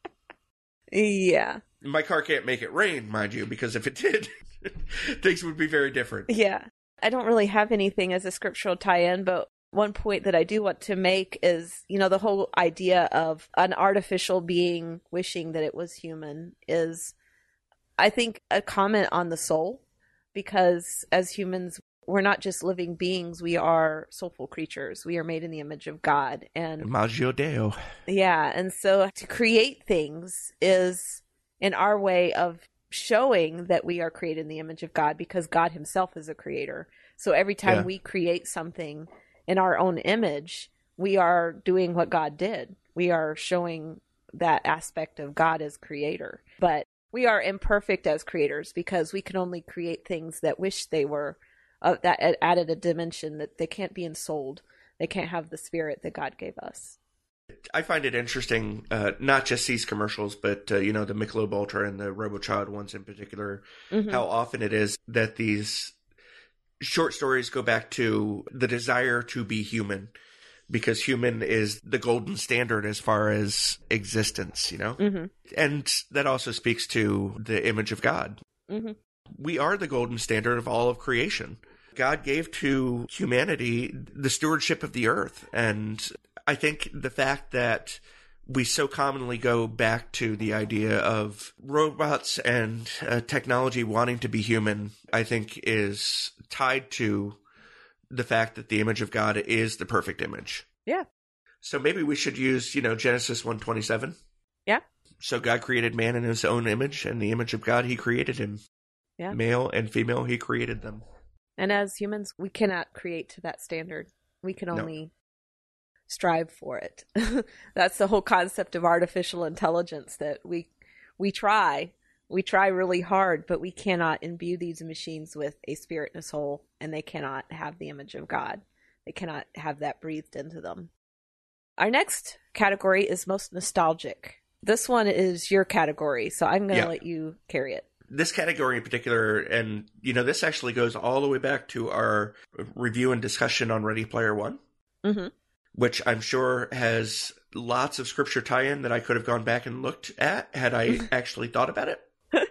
Yeah. My car can't make it rain, mind you, because if it did, things would be very different. Yeah. I don't really have anything as a scriptural tie-in, but one point that I do want to make is, the whole idea of an artificial being wishing that it was human is, I think, a comment on the soul, because as humans, we're not just living beings, we are soulful creatures. We are made in the image of God. And Imago Deo. yeah, and so to create things is in our way of showing that we are created in the image of God, because God himself is a creator. So every time we create something in our own image, we are doing what God did. We are showing that aspect of God as creator. But we are imperfect as creators because we can only create things that wish they were, that added a dimension that they can't be ensouled. They can't have the spirit that God gave us. I find it interesting, not just these commercials, but, the Michelob Ultra and the RoboChild ones in particular, how often it is that these short stories go back to the desire to be human, because human is the golden standard as far as existence, And that also speaks to the image of God. Mm-hmm. We are the golden standard of all of creation. God gave to humanity the stewardship of the earth. And I think the fact that we so commonly go back to the idea of robots and technology wanting to be human, I think is tied to the fact that the image of God is the perfect image. Yeah. So maybe we should use, Genesis 1:27. Yeah. So God created man in his own image, and the image of God, he created him. Yeah. Male and female, he created them. And as humans, we cannot create to that standard. We can only strive for it. That's the whole concept of artificial intelligence, that we try really hard, but we cannot imbue these machines with a spirit and a soul, and they cannot have the image of God. They cannot have that breathed into them. Our next category is most nostalgic. This one is your category, so I'm going to let you carry it. This category in particular, and, this actually goes all the way back to our review and discussion on Ready Player One, which I'm sure has lots of scripture tie-in that I could have gone back and looked at had I actually thought about it.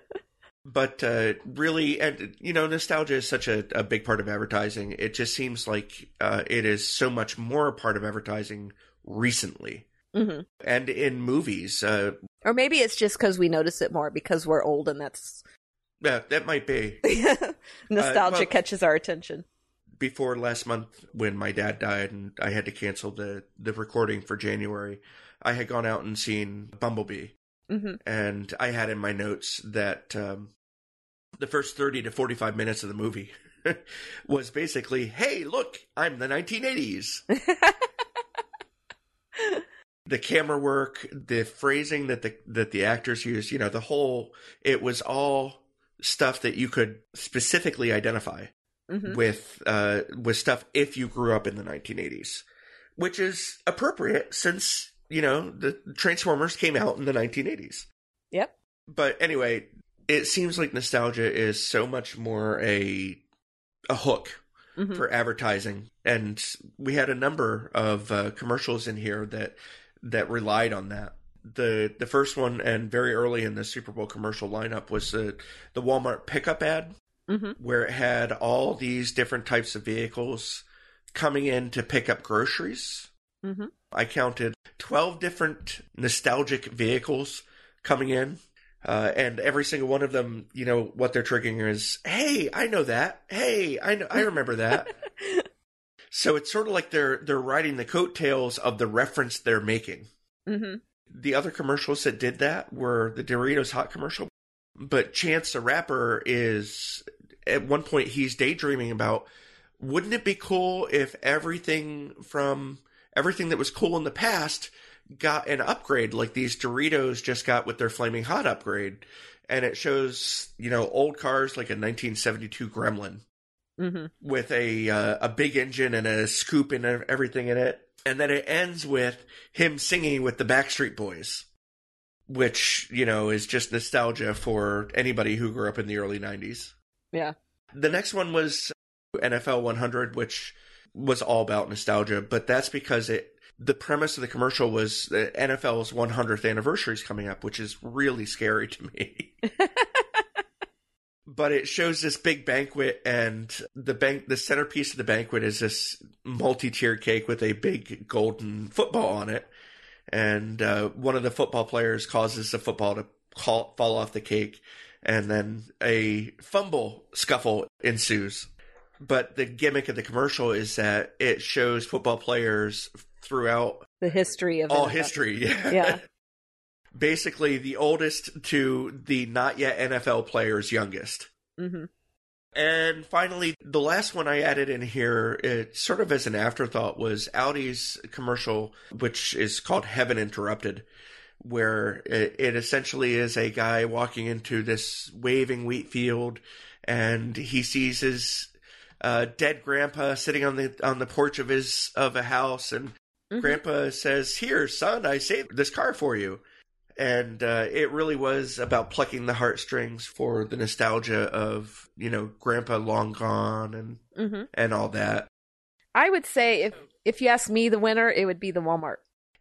But really, and nostalgia is such a big part of advertising. It just seems like it is so much more a part of advertising recently. Mm-hmm. And in movies. Or maybe it's just because we notice it more because we're old, and that's... Yeah, that might be. Nostalgia catches our attention. Before last month, when my dad died and I had to cancel the recording for January, I had gone out and seen Bumblebee. Mm-hmm. And I had in my notes that the first 30 to 45 minutes of the movie was basically, hey, look, I'm the 1980s. The camera work, the phrasing that the actors used, the whole, it was all stuff that you could specifically identify with stuff if you grew up in the 1980s, which is appropriate since, the Transformers came out in the 1980s. Yep. But anyway, it seems like nostalgia is so much more a hook for advertising. And we had a number of commercials in here that relied on that. The first one, and very early in the Super Bowl commercial lineup, was the Walmart pickup ad, where it had all these different types of vehicles coming in to pick up groceries. Mm-hmm. I counted 12 different nostalgic vehicles coming in, and every single one of them, what they're triggering is, hey, I know that. Hey, I remember that. So it's sort of like they're riding the coattails of the reference they're making. Mm-hmm. The other commercials that did that were the Doritos hot commercial. But Chance the Rapper is, at one point, he's daydreaming about, wouldn't it be cool if everything that was cool in the past got an upgrade, like these Doritos just got with their Flaming Hot upgrade. And it shows, old cars like a 1972 Gremlin with a big engine and a scoop and everything in it. And then it ends with him singing with the Backstreet Boys, which, is just nostalgia for anybody who grew up in the early 90s. Yeah. The next one was NFL 100, which was all about nostalgia, but that's because the premise of the commercial was the NFL's 100th anniversary is coming up, which is really scary to me. But it shows this big banquet, and the centerpiece of the banquet is this multi-tiered cake with a big golden football on it. And one of the football players causes the football to fall off the cake, and then a fumble scuffle ensues. But the gimmick of the commercial is that it shows football players throughout the history of all NFL. history. Yeah. Basically, the oldest to the not yet NFL player's youngest. Mm-hmm. And finally, the last one I added in here, it sort of as an afterthought, was Audi's commercial, which is called Heaven Interrupted, where it essentially is a guy walking into this waving wheat field, and he sees his dead grandpa sitting on the porch of a house, and Grandpa says, "Here, son, I saved this car for you." And it really was about plucking the heartstrings for the nostalgia of, Grandpa long gone and all that. I would say if you ask me the winner, it would be the Walmart.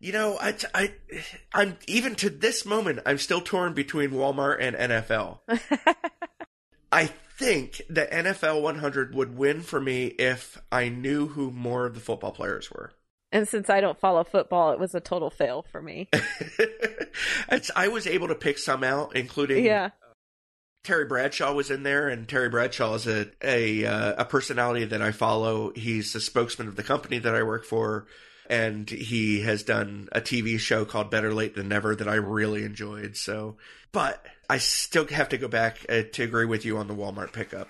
I'm even to this moment, I'm still torn between Walmart and NFL. I think that NFL 100 would win for me if I knew who more of the football players were. And since I don't follow football, it was a total fail for me. I was able to pick some out, including Terry Bradshaw was in there, and Terry Bradshaw is a personality that I follow. He's the spokesman of the company that I work for, and he has done a TV show called Better Late Than Never that I really enjoyed. So, but I still have to go back to agree with you on the Walmart pickup.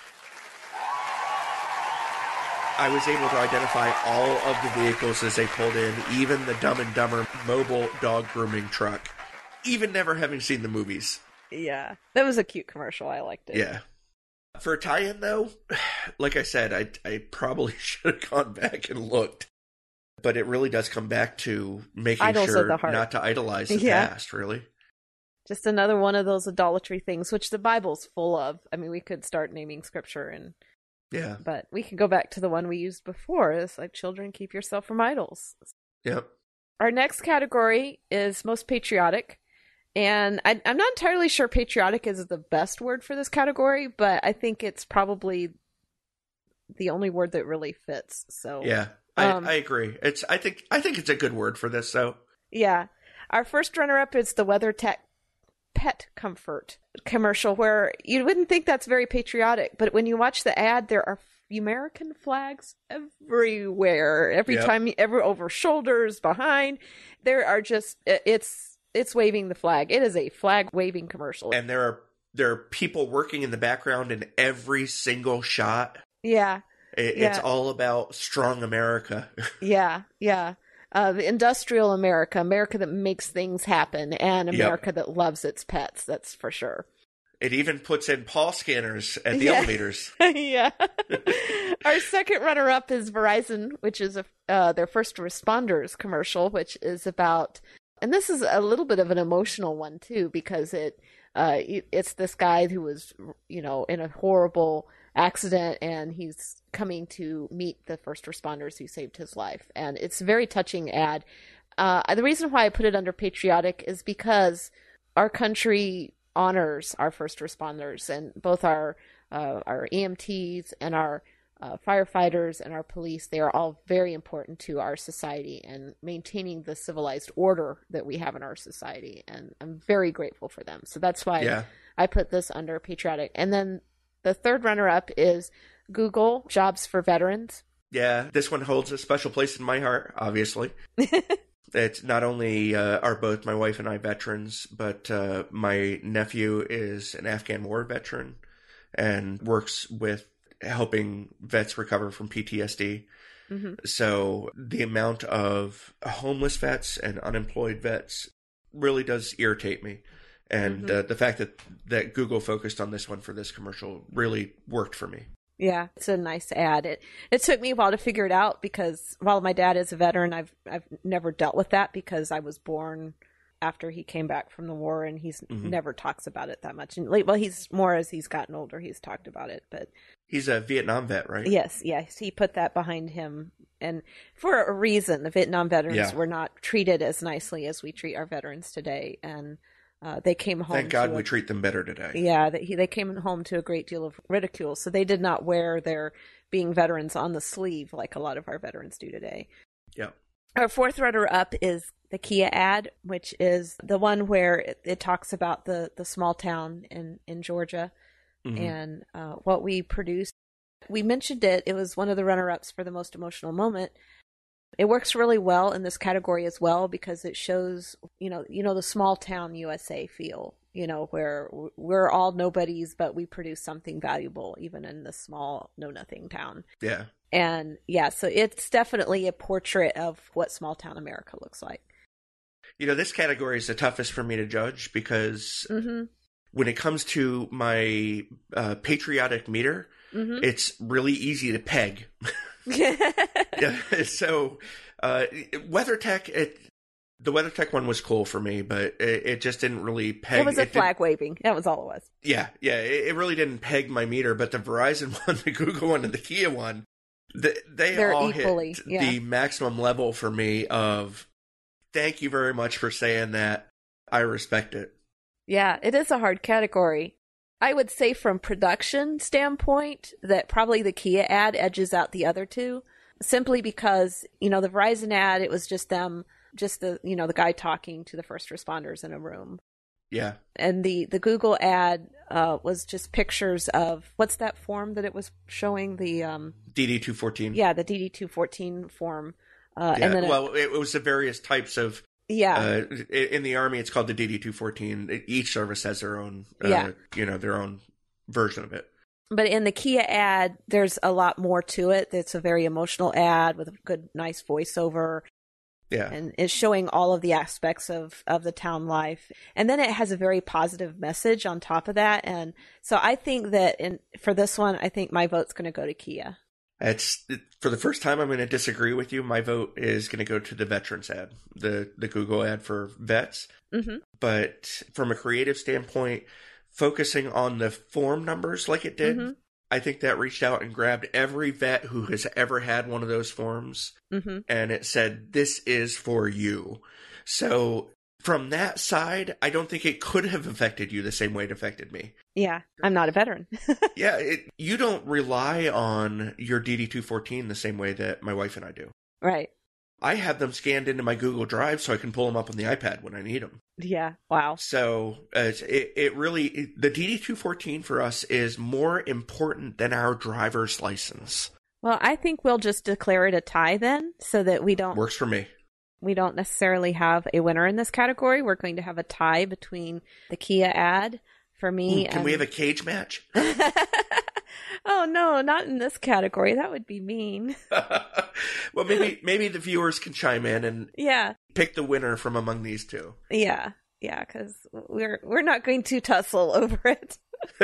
I was able to identify all of the vehicles as they pulled in, even the Dumb and Dumber mobile dog grooming truck, even never having seen the movies. Yeah, that was a cute commercial. I liked it. Yeah. For a tie-in, though, like I said, I probably should have gone back and looked. But it really does come back to making sure not to idolize the past, really. Just another one of those idolatry things, which the Bible's full of. I mean, we could start naming scripture and... Yeah. But we can go back to the one we used before. It's like, children, keep yourself from idols. Yep. Our next category is most patriotic. And I'm not entirely sure patriotic is the best word for this category, but I think it's probably the only word that really fits. So yeah, I agree. I think it's a good word for this, though. Yeah. Our first runner-up is the WeatherTech Pet Comfort commercial, where you wouldn't think that's very patriotic, but when you watch the ad, there are American flags everywhere. Every time, over shoulders, behind, there are just it's waving the flag. It is a flag waving commercial, and there are people working in the background in every single shot. Yeah, it's all about strong America. Yeah. The industrial America that makes things happen, and America that loves its pets, that's for sure. It even puts in paw scanners at the elevators. Yeah. Our second runner-up is Verizon, which is their first responders commercial, which is about, and this is a little bit of an emotional one too, because it's this guy who was, in a horrible accident, and he's coming to meet the first responders who saved his life. And it's a very touching ad. The reason why I put it under patriotic is because our country honors our first responders, and both our EMTs and our firefighters and our police, they are all very important to our society and maintaining the civilized order that we have in our society. And I'm very grateful for them. So that's why I put this under patriotic. And then the third runner-up is Google Jobs for Veterans. Yeah, this one holds a special place in my heart, obviously. It's not only are both my wife and I veterans, but my nephew is an Afghan war veteran and works with helping vets recover from PTSD. Mm-hmm. So the amount of homeless vets and unemployed vets really does irritate me. And the fact that Google focused on this one for this commercial really worked for me. Yeah, it's a nice ad. It took me a while to figure it out because while my dad is a veteran, I've never dealt with that because I was born after he came back from the war, and he's never talks about it that much. And well, he's more as he's gotten older, he's talked about it, but he's a Vietnam vet, right? Yes, he put that behind him, and for a reason. The Vietnam veterans were not treated as nicely as we treat our veterans today, and they came home. Thank God we treat them better today. Yeah, they came home to a great deal of ridicule, so they did not wear their being veterans on the sleeve like a lot of our veterans do today. Yeah. Our fourth runner-up is the Kia ad, which is the one where it talks about the small town in Georgia and what we produced. We mentioned it. It was one of the runner-ups for the most emotional moment. It works really well in this category as well because it shows, the small town USA feel, where we're all nobodies, but we produce something valuable even in the small know-nothing town. Yeah. And yeah, so it's definitely a portrait of what small town America looks like. This category is the toughest for me to judge because when it comes to my patriotic meter, it's really easy to peg. Yeah, so WeatherTech, the WeatherTech one was cool for me, but it just didn't really peg. It was a flag waving. That was all it was. Yeah, it really didn't peg my meter. But the Verizon one, the Google one, and the Kia one, they're all equally hit the maximum level for me of thank you very much for saying that. I respect it. Yeah, it is a hard category. I would say from production standpoint that probably the Kia ad edges out the other two simply because, the Verizon ad, it was just them, just the guy talking to the first responders in a room. Yeah. And the Google ad was just pictures of, what's that form that it was showing? The DD-214. Yeah, the DD-214 form. And then it was the various types of. Yeah. In the Army, it's called the DD-214. Each service has their own, their own version of it. But in the Kia ad, there's a lot more to it. It's a very emotional ad with a good, nice voiceover. Yeah. And it's showing all of the aspects of the town life. And then it has a very positive message on top of that. And so I think that for this one, I think my vote's going to go to Kia. For the first time, I'm going to disagree with you. My vote is going to go to the veterans ad, the Google ad for vets. Mm-hmm. But from a creative standpoint, focusing on the form numbers like it did, I think that reached out and grabbed every vet who has ever had one of those forms. And it said, this is for you. So from that side, I don't think it could have affected you the same way it affected me. Yeah, I'm not a veteran. Yeah, you don't rely on your DD-214 the same way that my wife and I do. Right. I have them scanned into my Google Drive so I can pull them up on the iPad when I need them. Yeah, wow. So it really, the DD-214 for us is more important than our driver's license. Well, I think we'll just declare it a tie then so that we don't... Works for me. We don't necessarily have a winner in this category. We're going to have a tie between the Kia ad for me. Can we have a cage match? Oh, no, not in this category. That would be mean. Well, maybe the viewers can chime in and pick the winner from among these two. Yeah, because we're not going to tussle over it.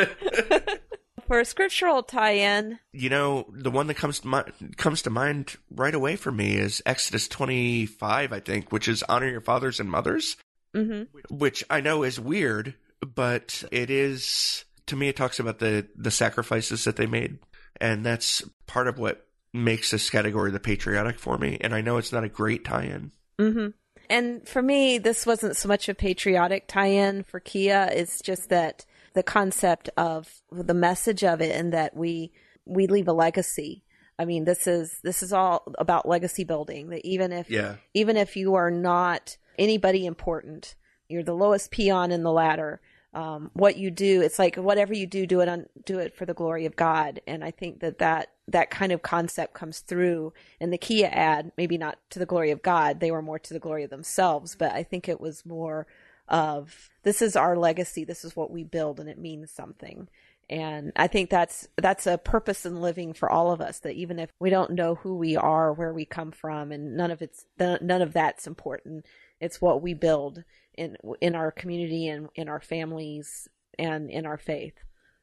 For a scriptural tie-in, the one that comes to mind right away for me is Exodus 25, I think, which is honor your fathers and mothers, which I know is weird, but it is, to me, it talks about the sacrifices that they made, and that's part of what makes this category the patriotic for me, and I know it's not a great tie-in. And for me, this wasn't so much a patriotic tie-in for Kia, it's just that the concept of the message of it and that we leave a legacy. I mean, this is all about legacy building, that even if you are not anybody important, you're the lowest peon in the ladder, what you do. It's like whatever you do, do it for the glory of God. And I think that kind of concept comes through in the Kia ad. Maybe not to the glory of God; they were more to the glory of themselves. But I think it was more of, this is our legacy. This is what we build, and it means something. And I think that's a purpose in living for all of us, that even if we don't know who we are, where we come from, and none of that's important. It's what we build in our community and in our families and in our faith.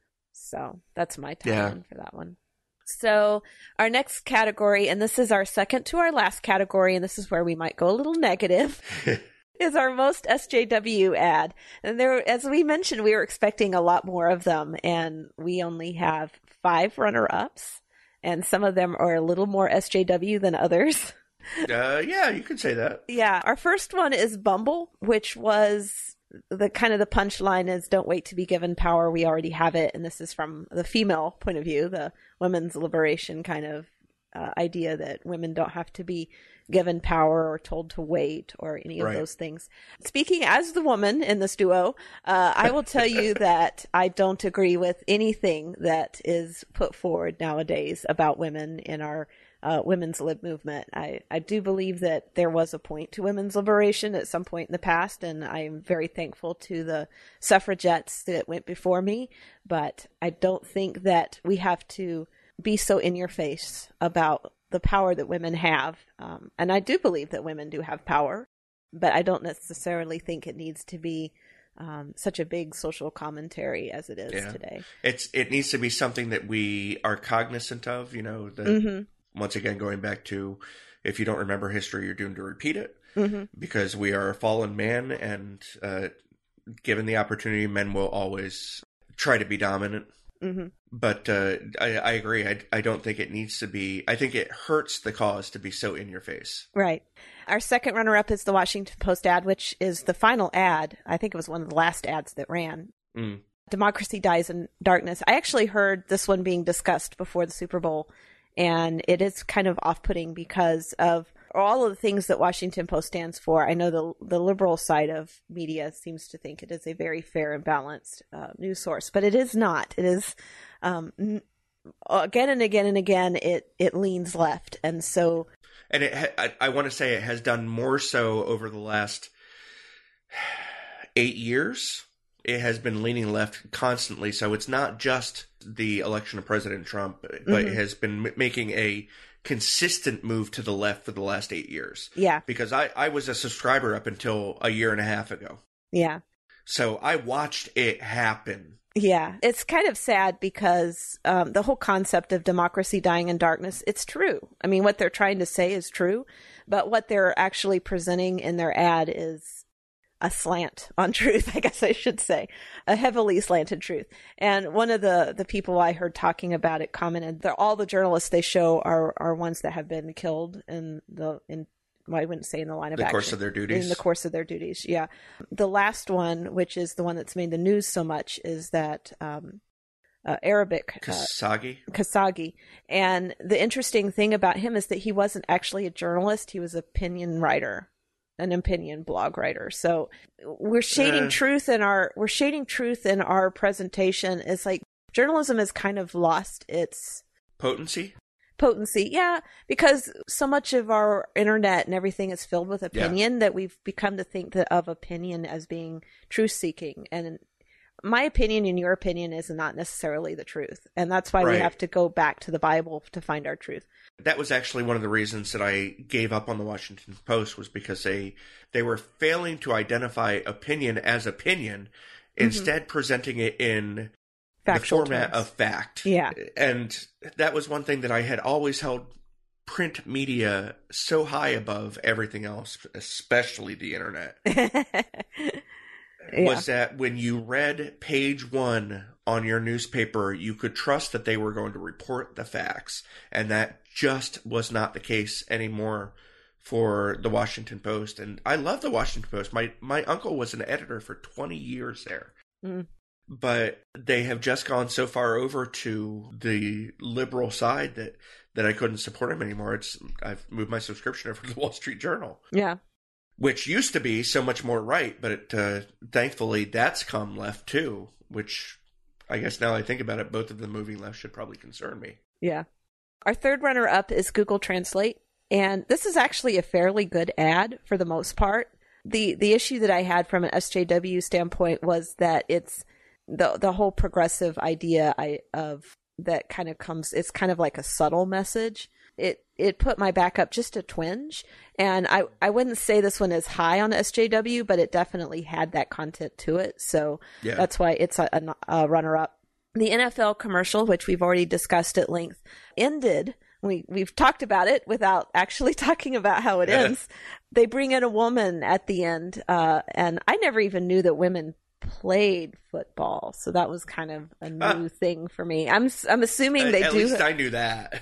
So that's my tie-in for that one. So our next category, and this is our second to our last category, and this is where we might go a little negative, is our most SJW ad. And there, as we mentioned, we were expecting a lot more of them, and we only have 5 runner-ups, and some of them are a little more SJW than others. Yeah, you could say that. Yeah. Our first one is Bumble, which was the punchline is, don't wait to be given power. We already have it. And this is from the female point of view, the women's liberation kind of idea that women don't have to be given power or told to wait or any of those things. Speaking as the woman in this duo, I will tell you that I don't agree with anything that is put forward nowadays about women in our women's lib movement. I do believe that there was a point to women's liberation at some point in the past, and I'm very thankful to the suffragettes that went before me, but I don't think that we have to be so in your face about the power that women have. And I do believe that women do have power, but I don't necessarily think it needs to be such a big social commentary as it is today. It needs to be something that we are cognizant of, once again, going back to, if you don't remember history, you're doomed to repeat it, because we are a fallen man, and given the opportunity, men will always try to be dominant. But I agree. I don't think it needs to be. I think it hurts the cause to be so in your face. Right. Our second runner-up is the Washington Post ad, which is the final ad. I think it was one of the last ads that ran. Democracy Dies in Darkness. I actually heard this one being discussed before the Super Bowl, and it is kind of off-putting because of all of the things that Washington Post stands for. I know the liberal side of media seems to think it is a very fair and balanced news source, but it is not. It is, again and again and again, it leans left. And so... And I want to say it has done more so over the last 8 years. It has been leaning left constantly. So it's not just the election of President Trump, but it has been making a consistent move to the left for the last 8 years. Yeah. Because I was a subscriber up until a year and a half ago. Yeah. So I watched it happen. Yeah. It's kind of sad because the whole concept of democracy dying in darkness, it's true. I mean, what they're trying to say is true, but what they're actually presenting in their ad is a slant on truth, I guess I should say, a heavily slanted truth. And one of the people I heard talking about it commented that all the journalists they show are ones that have been killed well, I wouldn't say in the line of action. The course of their duties. In the course of their duties, yeah. The last one, which is the one that's made the news so much, is that Arabic Khashoggi. And the interesting thing about him is that he wasn't actually a journalist. He was an opinion writer. An opinion blog writer. So we're shading truth in our presentation. It's like journalism has kind of lost its potency. Yeah, because so much of our internet and everything is filled with opinion that we've become to think of opinion as being truth seeking. And my opinion and your opinion is not necessarily the truth. And that's why we have to go back to the Bible to find our truth. That was actually one of the reasons that I gave up on the Washington Post, was because they were failing to identify opinion as opinion, instead presenting it in factual the format terms. of fact. Yeah. And that was one thing that I had always held print media so high above everything else, especially the internet. Was that when you read page 1 on your newspaper, you could trust that they were going to report the facts. And that just was not the case anymore for the Washington Post. And I love the Washington Post. My uncle was an editor for 20 years there. But they have just gone so far over to the liberal side that I couldn't support them anymore. I've moved my subscription over to the Wall Street Journal. Yeah. which used to be so much more right, but thankfully that's come left too, which I guess now I think about it, both of them moving left should probably concern me. Yeah. Our third runner-up is Google Translate, and this is actually a fairly good ad for the most part. The issue that I had from an SJW standpoint was that it's the whole progressive idea of that kind of comes, it's kind of like a subtle message. It put my back up just a twinge, and I wouldn't say this one is high on SJW, but it definitely had that content to it, so yeah. That's why it's a runner-up. The NFL commercial, which we've already discussed at length, ended. We've talked about it without actually talking about how it ends. They bring in a woman at the end, and I never even knew that women played football, so that was kind of a new thing for me. I'm assuming they do. At least I knew that.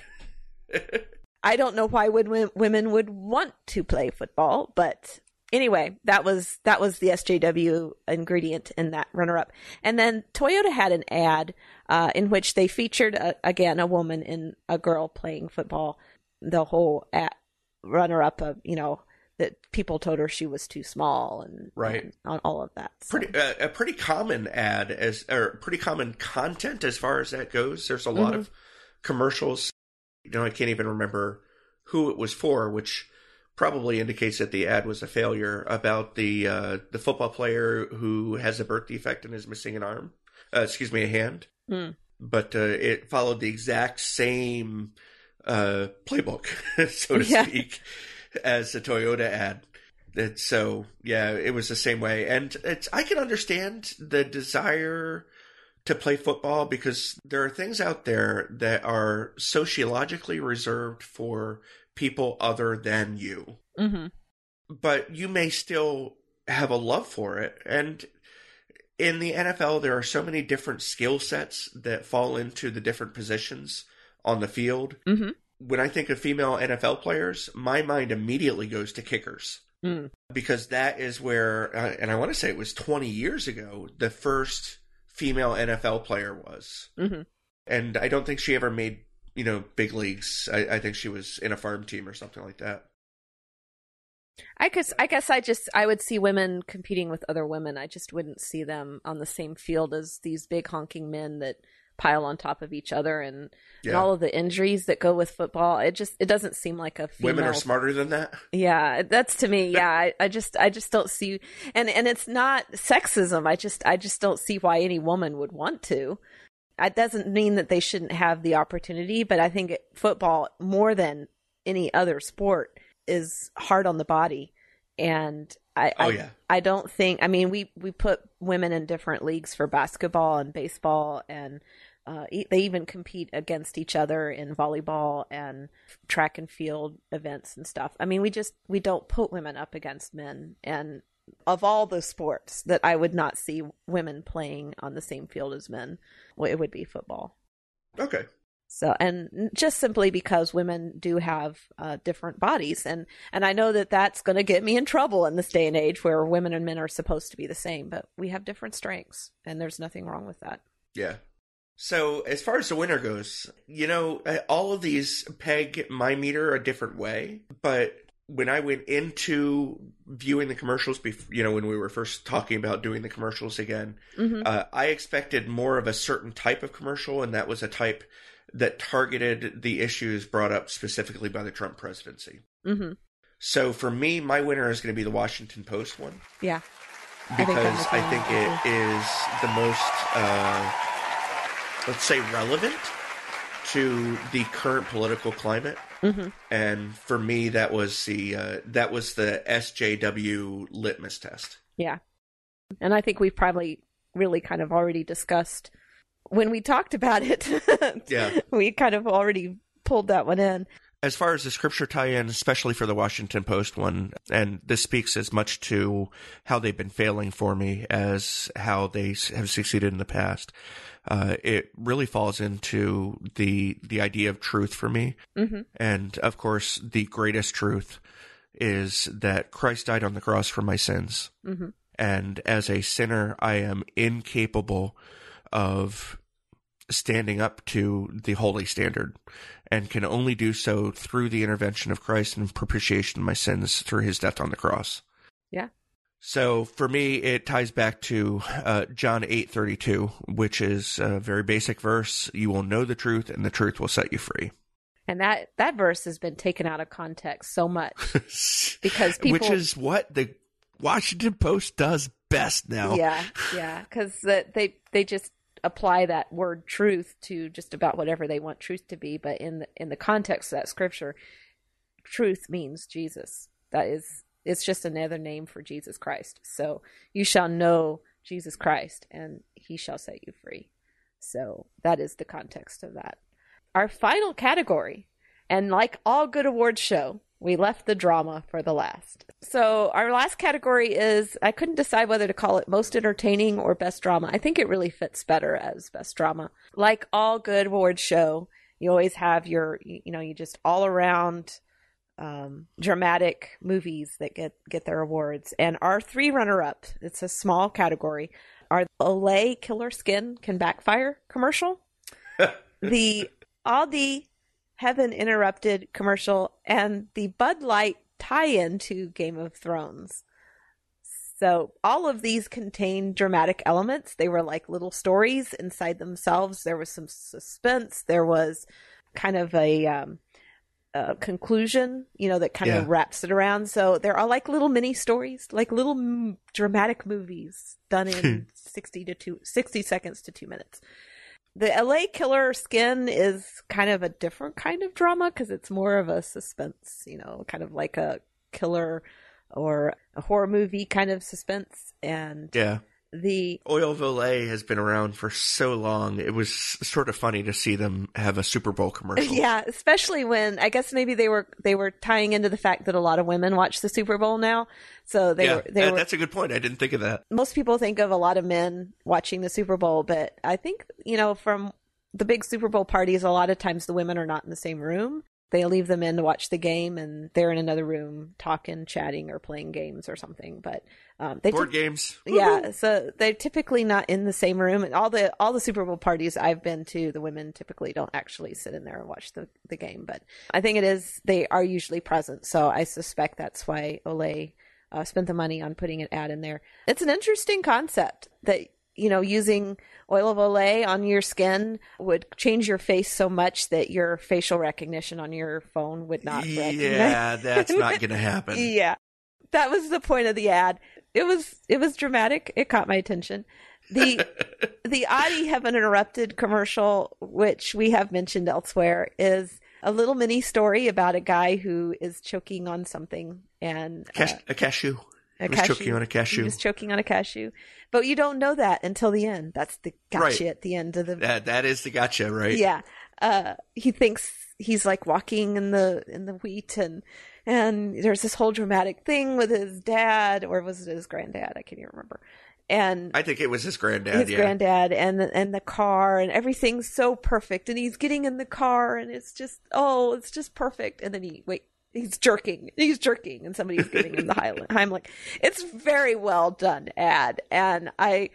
I don't know why women would want to play football, but anyway, that was the SJW ingredient in that runner-up. And then Toyota had an ad in which they featured, again, a woman and a girl playing football. The whole runner-up of, that people told her she was too small and, right. and all of that. So. A pretty common ad, or pretty common content as far as that goes. There's a lot of commercials. I can't even remember who it was for, which probably indicates that the ad was a failure, about the football player who has a birth defect and is missing an arm. A hand. Mm. But it followed the exact same playbook, so to speak, as the Toyota ad. And so, yeah, it was the same way. And I can understand the desire to play football, because there are things out there that are sociologically reserved for people other than you. Mm-hmm. But you may still have a love for it. And in the NFL, there are so many different skill sets that fall into the different positions on the field. Mm-hmm. When I think of female NFL players, my mind immediately goes to kickers. Mm. Because that is where, and I want to say it was 20 years ago, the first female NFL player was. Mm-hmm. And I don't think she ever made, big leagues. I think she was in a farm team or something like that. I guess I would see women competing with other women. I just wouldn't see them on the same field as these big honking men that pile on top of each other and all of the injuries that go with football. It doesn't seem like a female. Women are smarter than that. Yeah, that's to me. Yeah, I just don't see, and it's not sexism. I just don't see why any woman would want to. It doesn't mean that they shouldn't have the opportunity, but I think football, more than any other sport, is hard on the body. And I don't think, we put women in different leagues for basketball and baseball, and they even compete against each other in volleyball and track and field events and stuff. We don't put women up against men. And of all the sports that I would not see women playing on the same field as men, it would be football. Okay. So, and just simply because women do have different bodies. And I know that that's going to get me in trouble in this day and age where women and men are supposed to be the same, but we have different strengths, and there's nothing wrong with that. Yeah. So as far as the winner goes, all of these peg my meter a different way, but when I went into viewing the commercials, when we were first talking about doing the commercials again, I expected more of a certain type of commercial, and that was a type that targeted the issues brought up specifically by the Trump presidency. Mm-hmm. So for me, my winner is going to be the Washington Post one. Yeah. Because I think it is the most, let's say, relevant to the current political climate. Mm-hmm. And for me, that was the SJW litmus test. Yeah. And I think we've probably really kind of already discussed when we talked about it. Yeah. We kind of already pulled that one in. As far as the scripture tie-in, especially for the Washington Post one, and this speaks as much to how they've been failing for me as how they have succeeded in the past. It really falls into the idea of truth for me. Mm-hmm. And of course, the greatest truth is that Christ died on the cross for my sins. Mm-hmm. And as a sinner, I am incapable of standing up to the holy standard, and can only do so through the intervention of Christ and propitiation of my sins through his death on the cross. So for me, it ties back to John 8:32, which is a very basic verse. You will know the truth, and the truth will set you free. And that verse has been taken out of context so much because people, which is what the Washington Post does best now. Yeah, because they just apply that word truth to just about whatever they want truth to be. But in the context of that scripture, truth means Jesus. It's just another name for Jesus Christ. So you shall know Jesus Christ, and he shall set you free. So that is the context of that. Our final category, and like all good awards show, we left the drama for the last. So our last category is, I couldn't decide whether to call it most entertaining or best drama. I think it really fits better as best drama. Like all good awards show, you always have you just all around dramatic movies that get their awards. And our 3 runner-up, it's a small category, are the Olay Killer Skin Can Backfire commercial, the Aldi Heaven Interrupted commercial, and the Bud Light tie-in to Game of Thrones. So all of these contain dramatic elements. They were like little stories inside themselves. There was some suspense. There was kind of a conclusion, that kind of wraps it around. So they're all like little mini stories, like little dramatic movies done in 60 seconds to 2 minutes. The LA Killer Skin is kind of a different kind of drama because it's more of a suspense, kind of like a killer or a horror movie kind of suspense. And the Oil of Olay has been around for so long. It was sort of funny to see them have a Super Bowl commercial. Yeah, especially when I guess maybe they were tying into the fact that a lot of women watch the Super Bowl now. So that's a good point. I didn't think of that. Most people think of a lot of men watching the Super Bowl, but I think, from the big Super Bowl parties, a lot of times the women are not in the same room. They leave them in to watch the game, and they're in another room talking, chatting, or playing games or something. But board games, yeah. So they're typically not in the same room. And all the Super Bowl parties I've been to, the women typically don't actually sit in there and watch the game. But I think they are usually present. So I suspect that's why Olay spent the money on putting an ad in there. It's an interesting concept that, using oil of Olay on your skin would change your face so much that your facial recognition on your phone would not recognize. Yeah, that's not going to happen. Yeah. That was the point of the ad. It was dramatic. It caught my attention. The Audi Heaven Interrupted commercial, which we have mentioned elsewhere, is a little mini story about a guy who is choking on something and a cashew. He was choking on a cashew. He was choking on a cashew. But you don't know that until the end. That's the gotcha right. At the end of the... That is the gotcha, right? Yeah. He thinks he's like walking in the wheat and there's this whole dramatic thing with his dad, or was it his granddad? I can't even remember. And I think it was his granddad. Granddad and the car and everything's so perfect. And he's getting in the car and it's just perfect. And then he's jerking, and somebody's giving him the Heimlich. It's very well done ad, and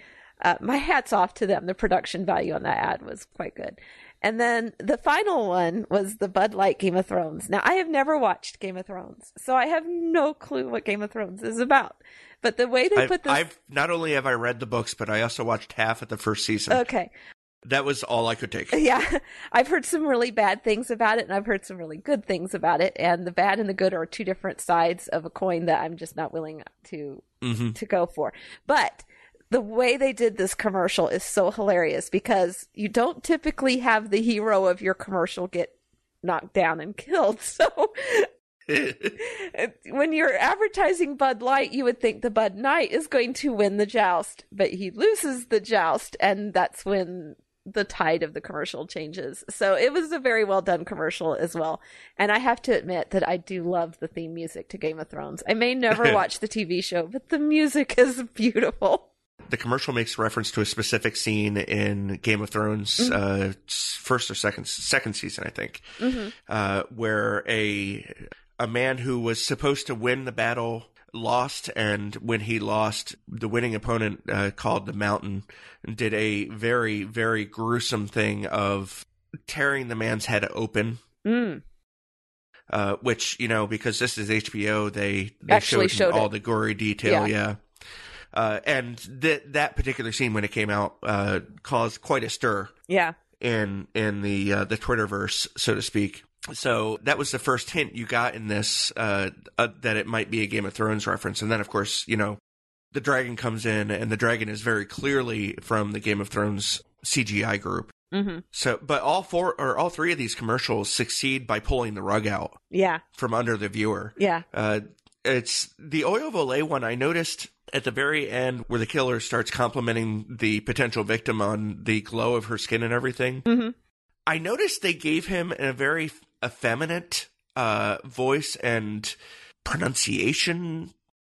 my hat's off to them. The production value on that ad was quite good. And then the final one was the Bud Light Game of Thrones. Now, I have never watched Game of Thrones, so I have no clue what Game of Thrones is about. But the way they put this... I've not only have I read the books, but I also watched half of the first season. Okay. That was all I could take. Yeah. I've heard some really bad things about it, and I've heard some really good things about it. And the bad and the good are two different sides of a coin that I'm just not willing to go for. But the way they did this commercial is so hilarious because you don't typically have the hero of your commercial get knocked down and killed. So when you're advertising Bud Light, you would think the Bud Knight is going to win the joust, but he loses the joust, and that's when the tide of the commercial changes. So it was a very well done commercial as well. And I have to admit that I do love the theme music to Game of Thrones. I may never watch the TV show, but the music is beautiful. The commercial makes reference to a specific scene in Game of Thrones, first or second season, I think, where a man who was supposed to win the battle lost, and when he lost, the winning opponent, called the Mountain, did a very, very gruesome thing of tearing the man's head open. Which, because this is HBO, they actually showed all the gory detail, yeah. And that particular scene, when it came out, caused quite a stir. Yeah. In the Twitterverse, so to speak. So that was the first hint you got in this, that it might be a Game of Thrones reference. And then, of course, the dragon comes in, and the dragon is very clearly from the Game of Thrones CGI group. Mm-hmm. So, but all three of these commercials succeed by pulling the rug out. Yeah. From under the viewer. Yeah. It's the Oil of Olay one. I noticed at the very end where the killer starts complimenting the potential victim on the glow of her skin and everything. Mm-hmm. I noticed they gave him a very effeminate voice and pronunciation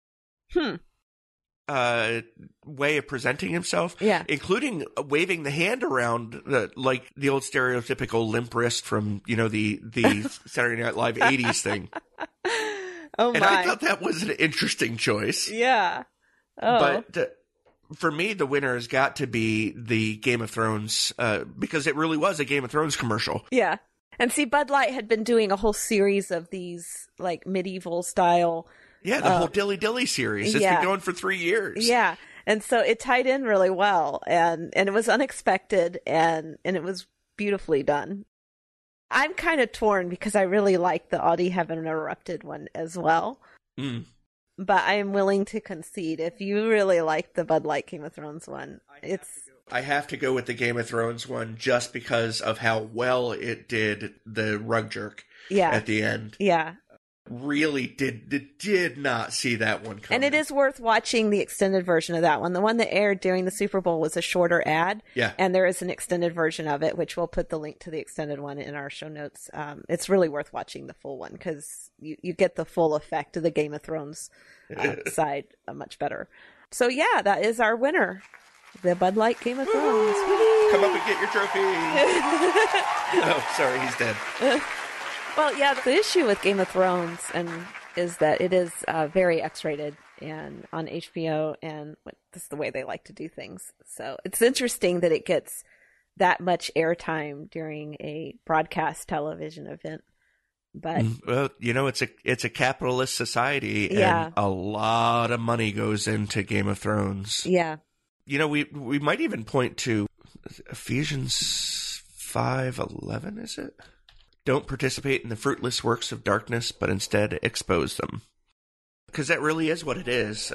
way of presenting himself. Yeah. Including waving the hand around like the old stereotypical limp wrist from, the Saturday Night Live 80s thing. Oh my. And I thought that was an interesting choice. Yeah. Oh. But for me, the winner has got to be the Game of Thrones, because it really was a Game of Thrones commercial. Yeah. And see, Bud Light had been doing a whole series of these, like, medieval style. Yeah, the whole Dilly Dilly series. It's been going for 3 years. Yeah. And so it tied in really well, and it was unexpected, and it was beautifully done. I'm kind of torn because I really like the Audie Heaven Erupted one as well. Mm. But I am willing to concede, if you really like the Bud Light Game of Thrones one, I have to go with the Game of Thrones one just because of how well it did the rug jerk at the end. Yeah. Really did not see that one coming. And it is worth watching the extended version of that one. The one that aired during the Super Bowl was a shorter ad. Yeah. And there is an extended version of it, which we'll put the link to the extended one in our show notes. It's really worth watching the full one because you get the full effect of the Game of Thrones side much better. So yeah, that is our winner. The Bud Light Game of Thrones. Come up and get your trophy. Oh, sorry, he's dead. Well, yeah, the issue with Game of Thrones is that it is very X-rated and on HBO, and this is the way they like to do things. So it's interesting that it gets that much airtime during a broadcast television event. But well, it's a capitalist society, and a lot of money goes into Game of Thrones. Yeah. We might even point to Ephesians 5:11, is it? Don't participate in the fruitless works of darkness, but instead expose them. Because that really is what it is.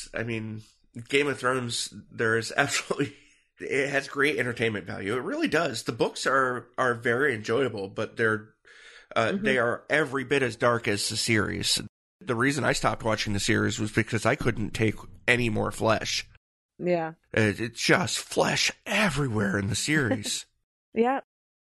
Game of Thrones, there's absolutely... It has great entertainment value. It really does. The books are very enjoyable, but they are every bit as dark as the series. The reason I stopped watching the series was because I couldn't take any more flesh. Yeah. It's just flesh everywhere in the series. Yeah.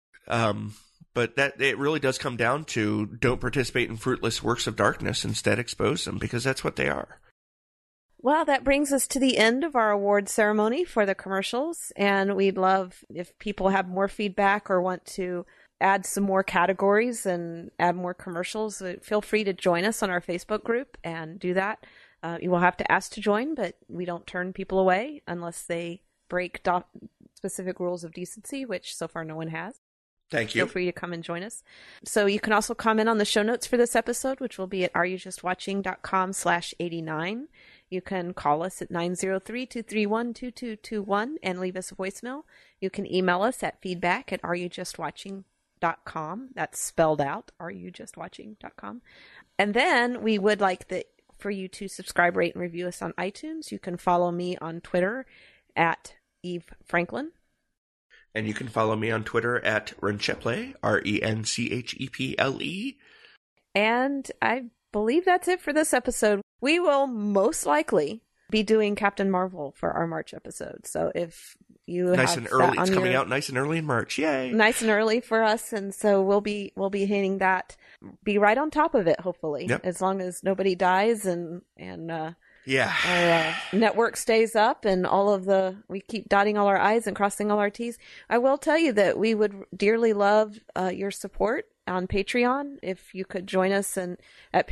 But that it really does come down to don't participate in fruitless works of darkness, instead expose them, because that's what they are. Well, that brings us to the end of our award ceremony for the commercials, and we'd love if people have more feedback or want to add some more categories and add more commercials. Feel free to join us on our Facebook group and do that. You will have to ask to join, but we don't turn people away unless they break specific rules of decency, which so far no one has. Thank you. Feel free to come and join us. So you can also comment on the show notes for this episode, which will be at areyoujustwatching.com/89. You can call us at 903-231-2221 and leave us a voicemail. You can email us at feedback@areyoujustwatching.com. That's spelled out, areyoujustwatching.com. And then we would like for you to subscribe, rate, and review us on iTunes. You can follow me on Twitter at Eve Franklin. And you can follow me on Twitter at Rencheple, RENCHEPLE. And I believe that's it for this episode. We will most likely be doing Captain Marvel for our March episode. So if you nice and early, it's coming out nice and early in March. Yay! Nice and early for us, and so we'll be hitting that. Be right on top of it, hopefully, as long as nobody dies and our network stays up and we keep dotting all our I's and crossing all our T's. I will tell you that we would dearly love your support on Patreon. If you could join us at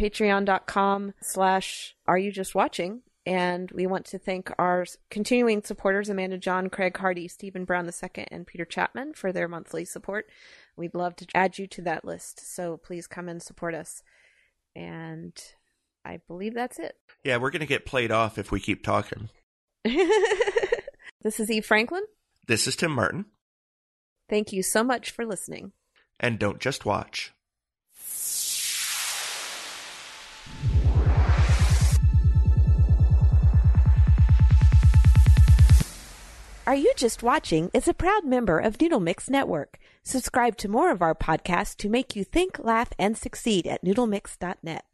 patreon.com/areyoujustwatching. And we want to thank our continuing supporters, Amanda John, Craig Hardy, Stephen Brown II, and Peter Chapman for their monthly support. We'd love to add you to that list. So please come and support us. And I believe that's it. Yeah, we're going to get played off if we keep talking. This is Eve Franklin. This is Tim Martin. Thank you so much for listening. And don't just watch. Are You Just Watching is a proud member of Noodle Mix Network. Subscribe to more of our podcasts to make you think, laugh, and succeed at noodlemix.net.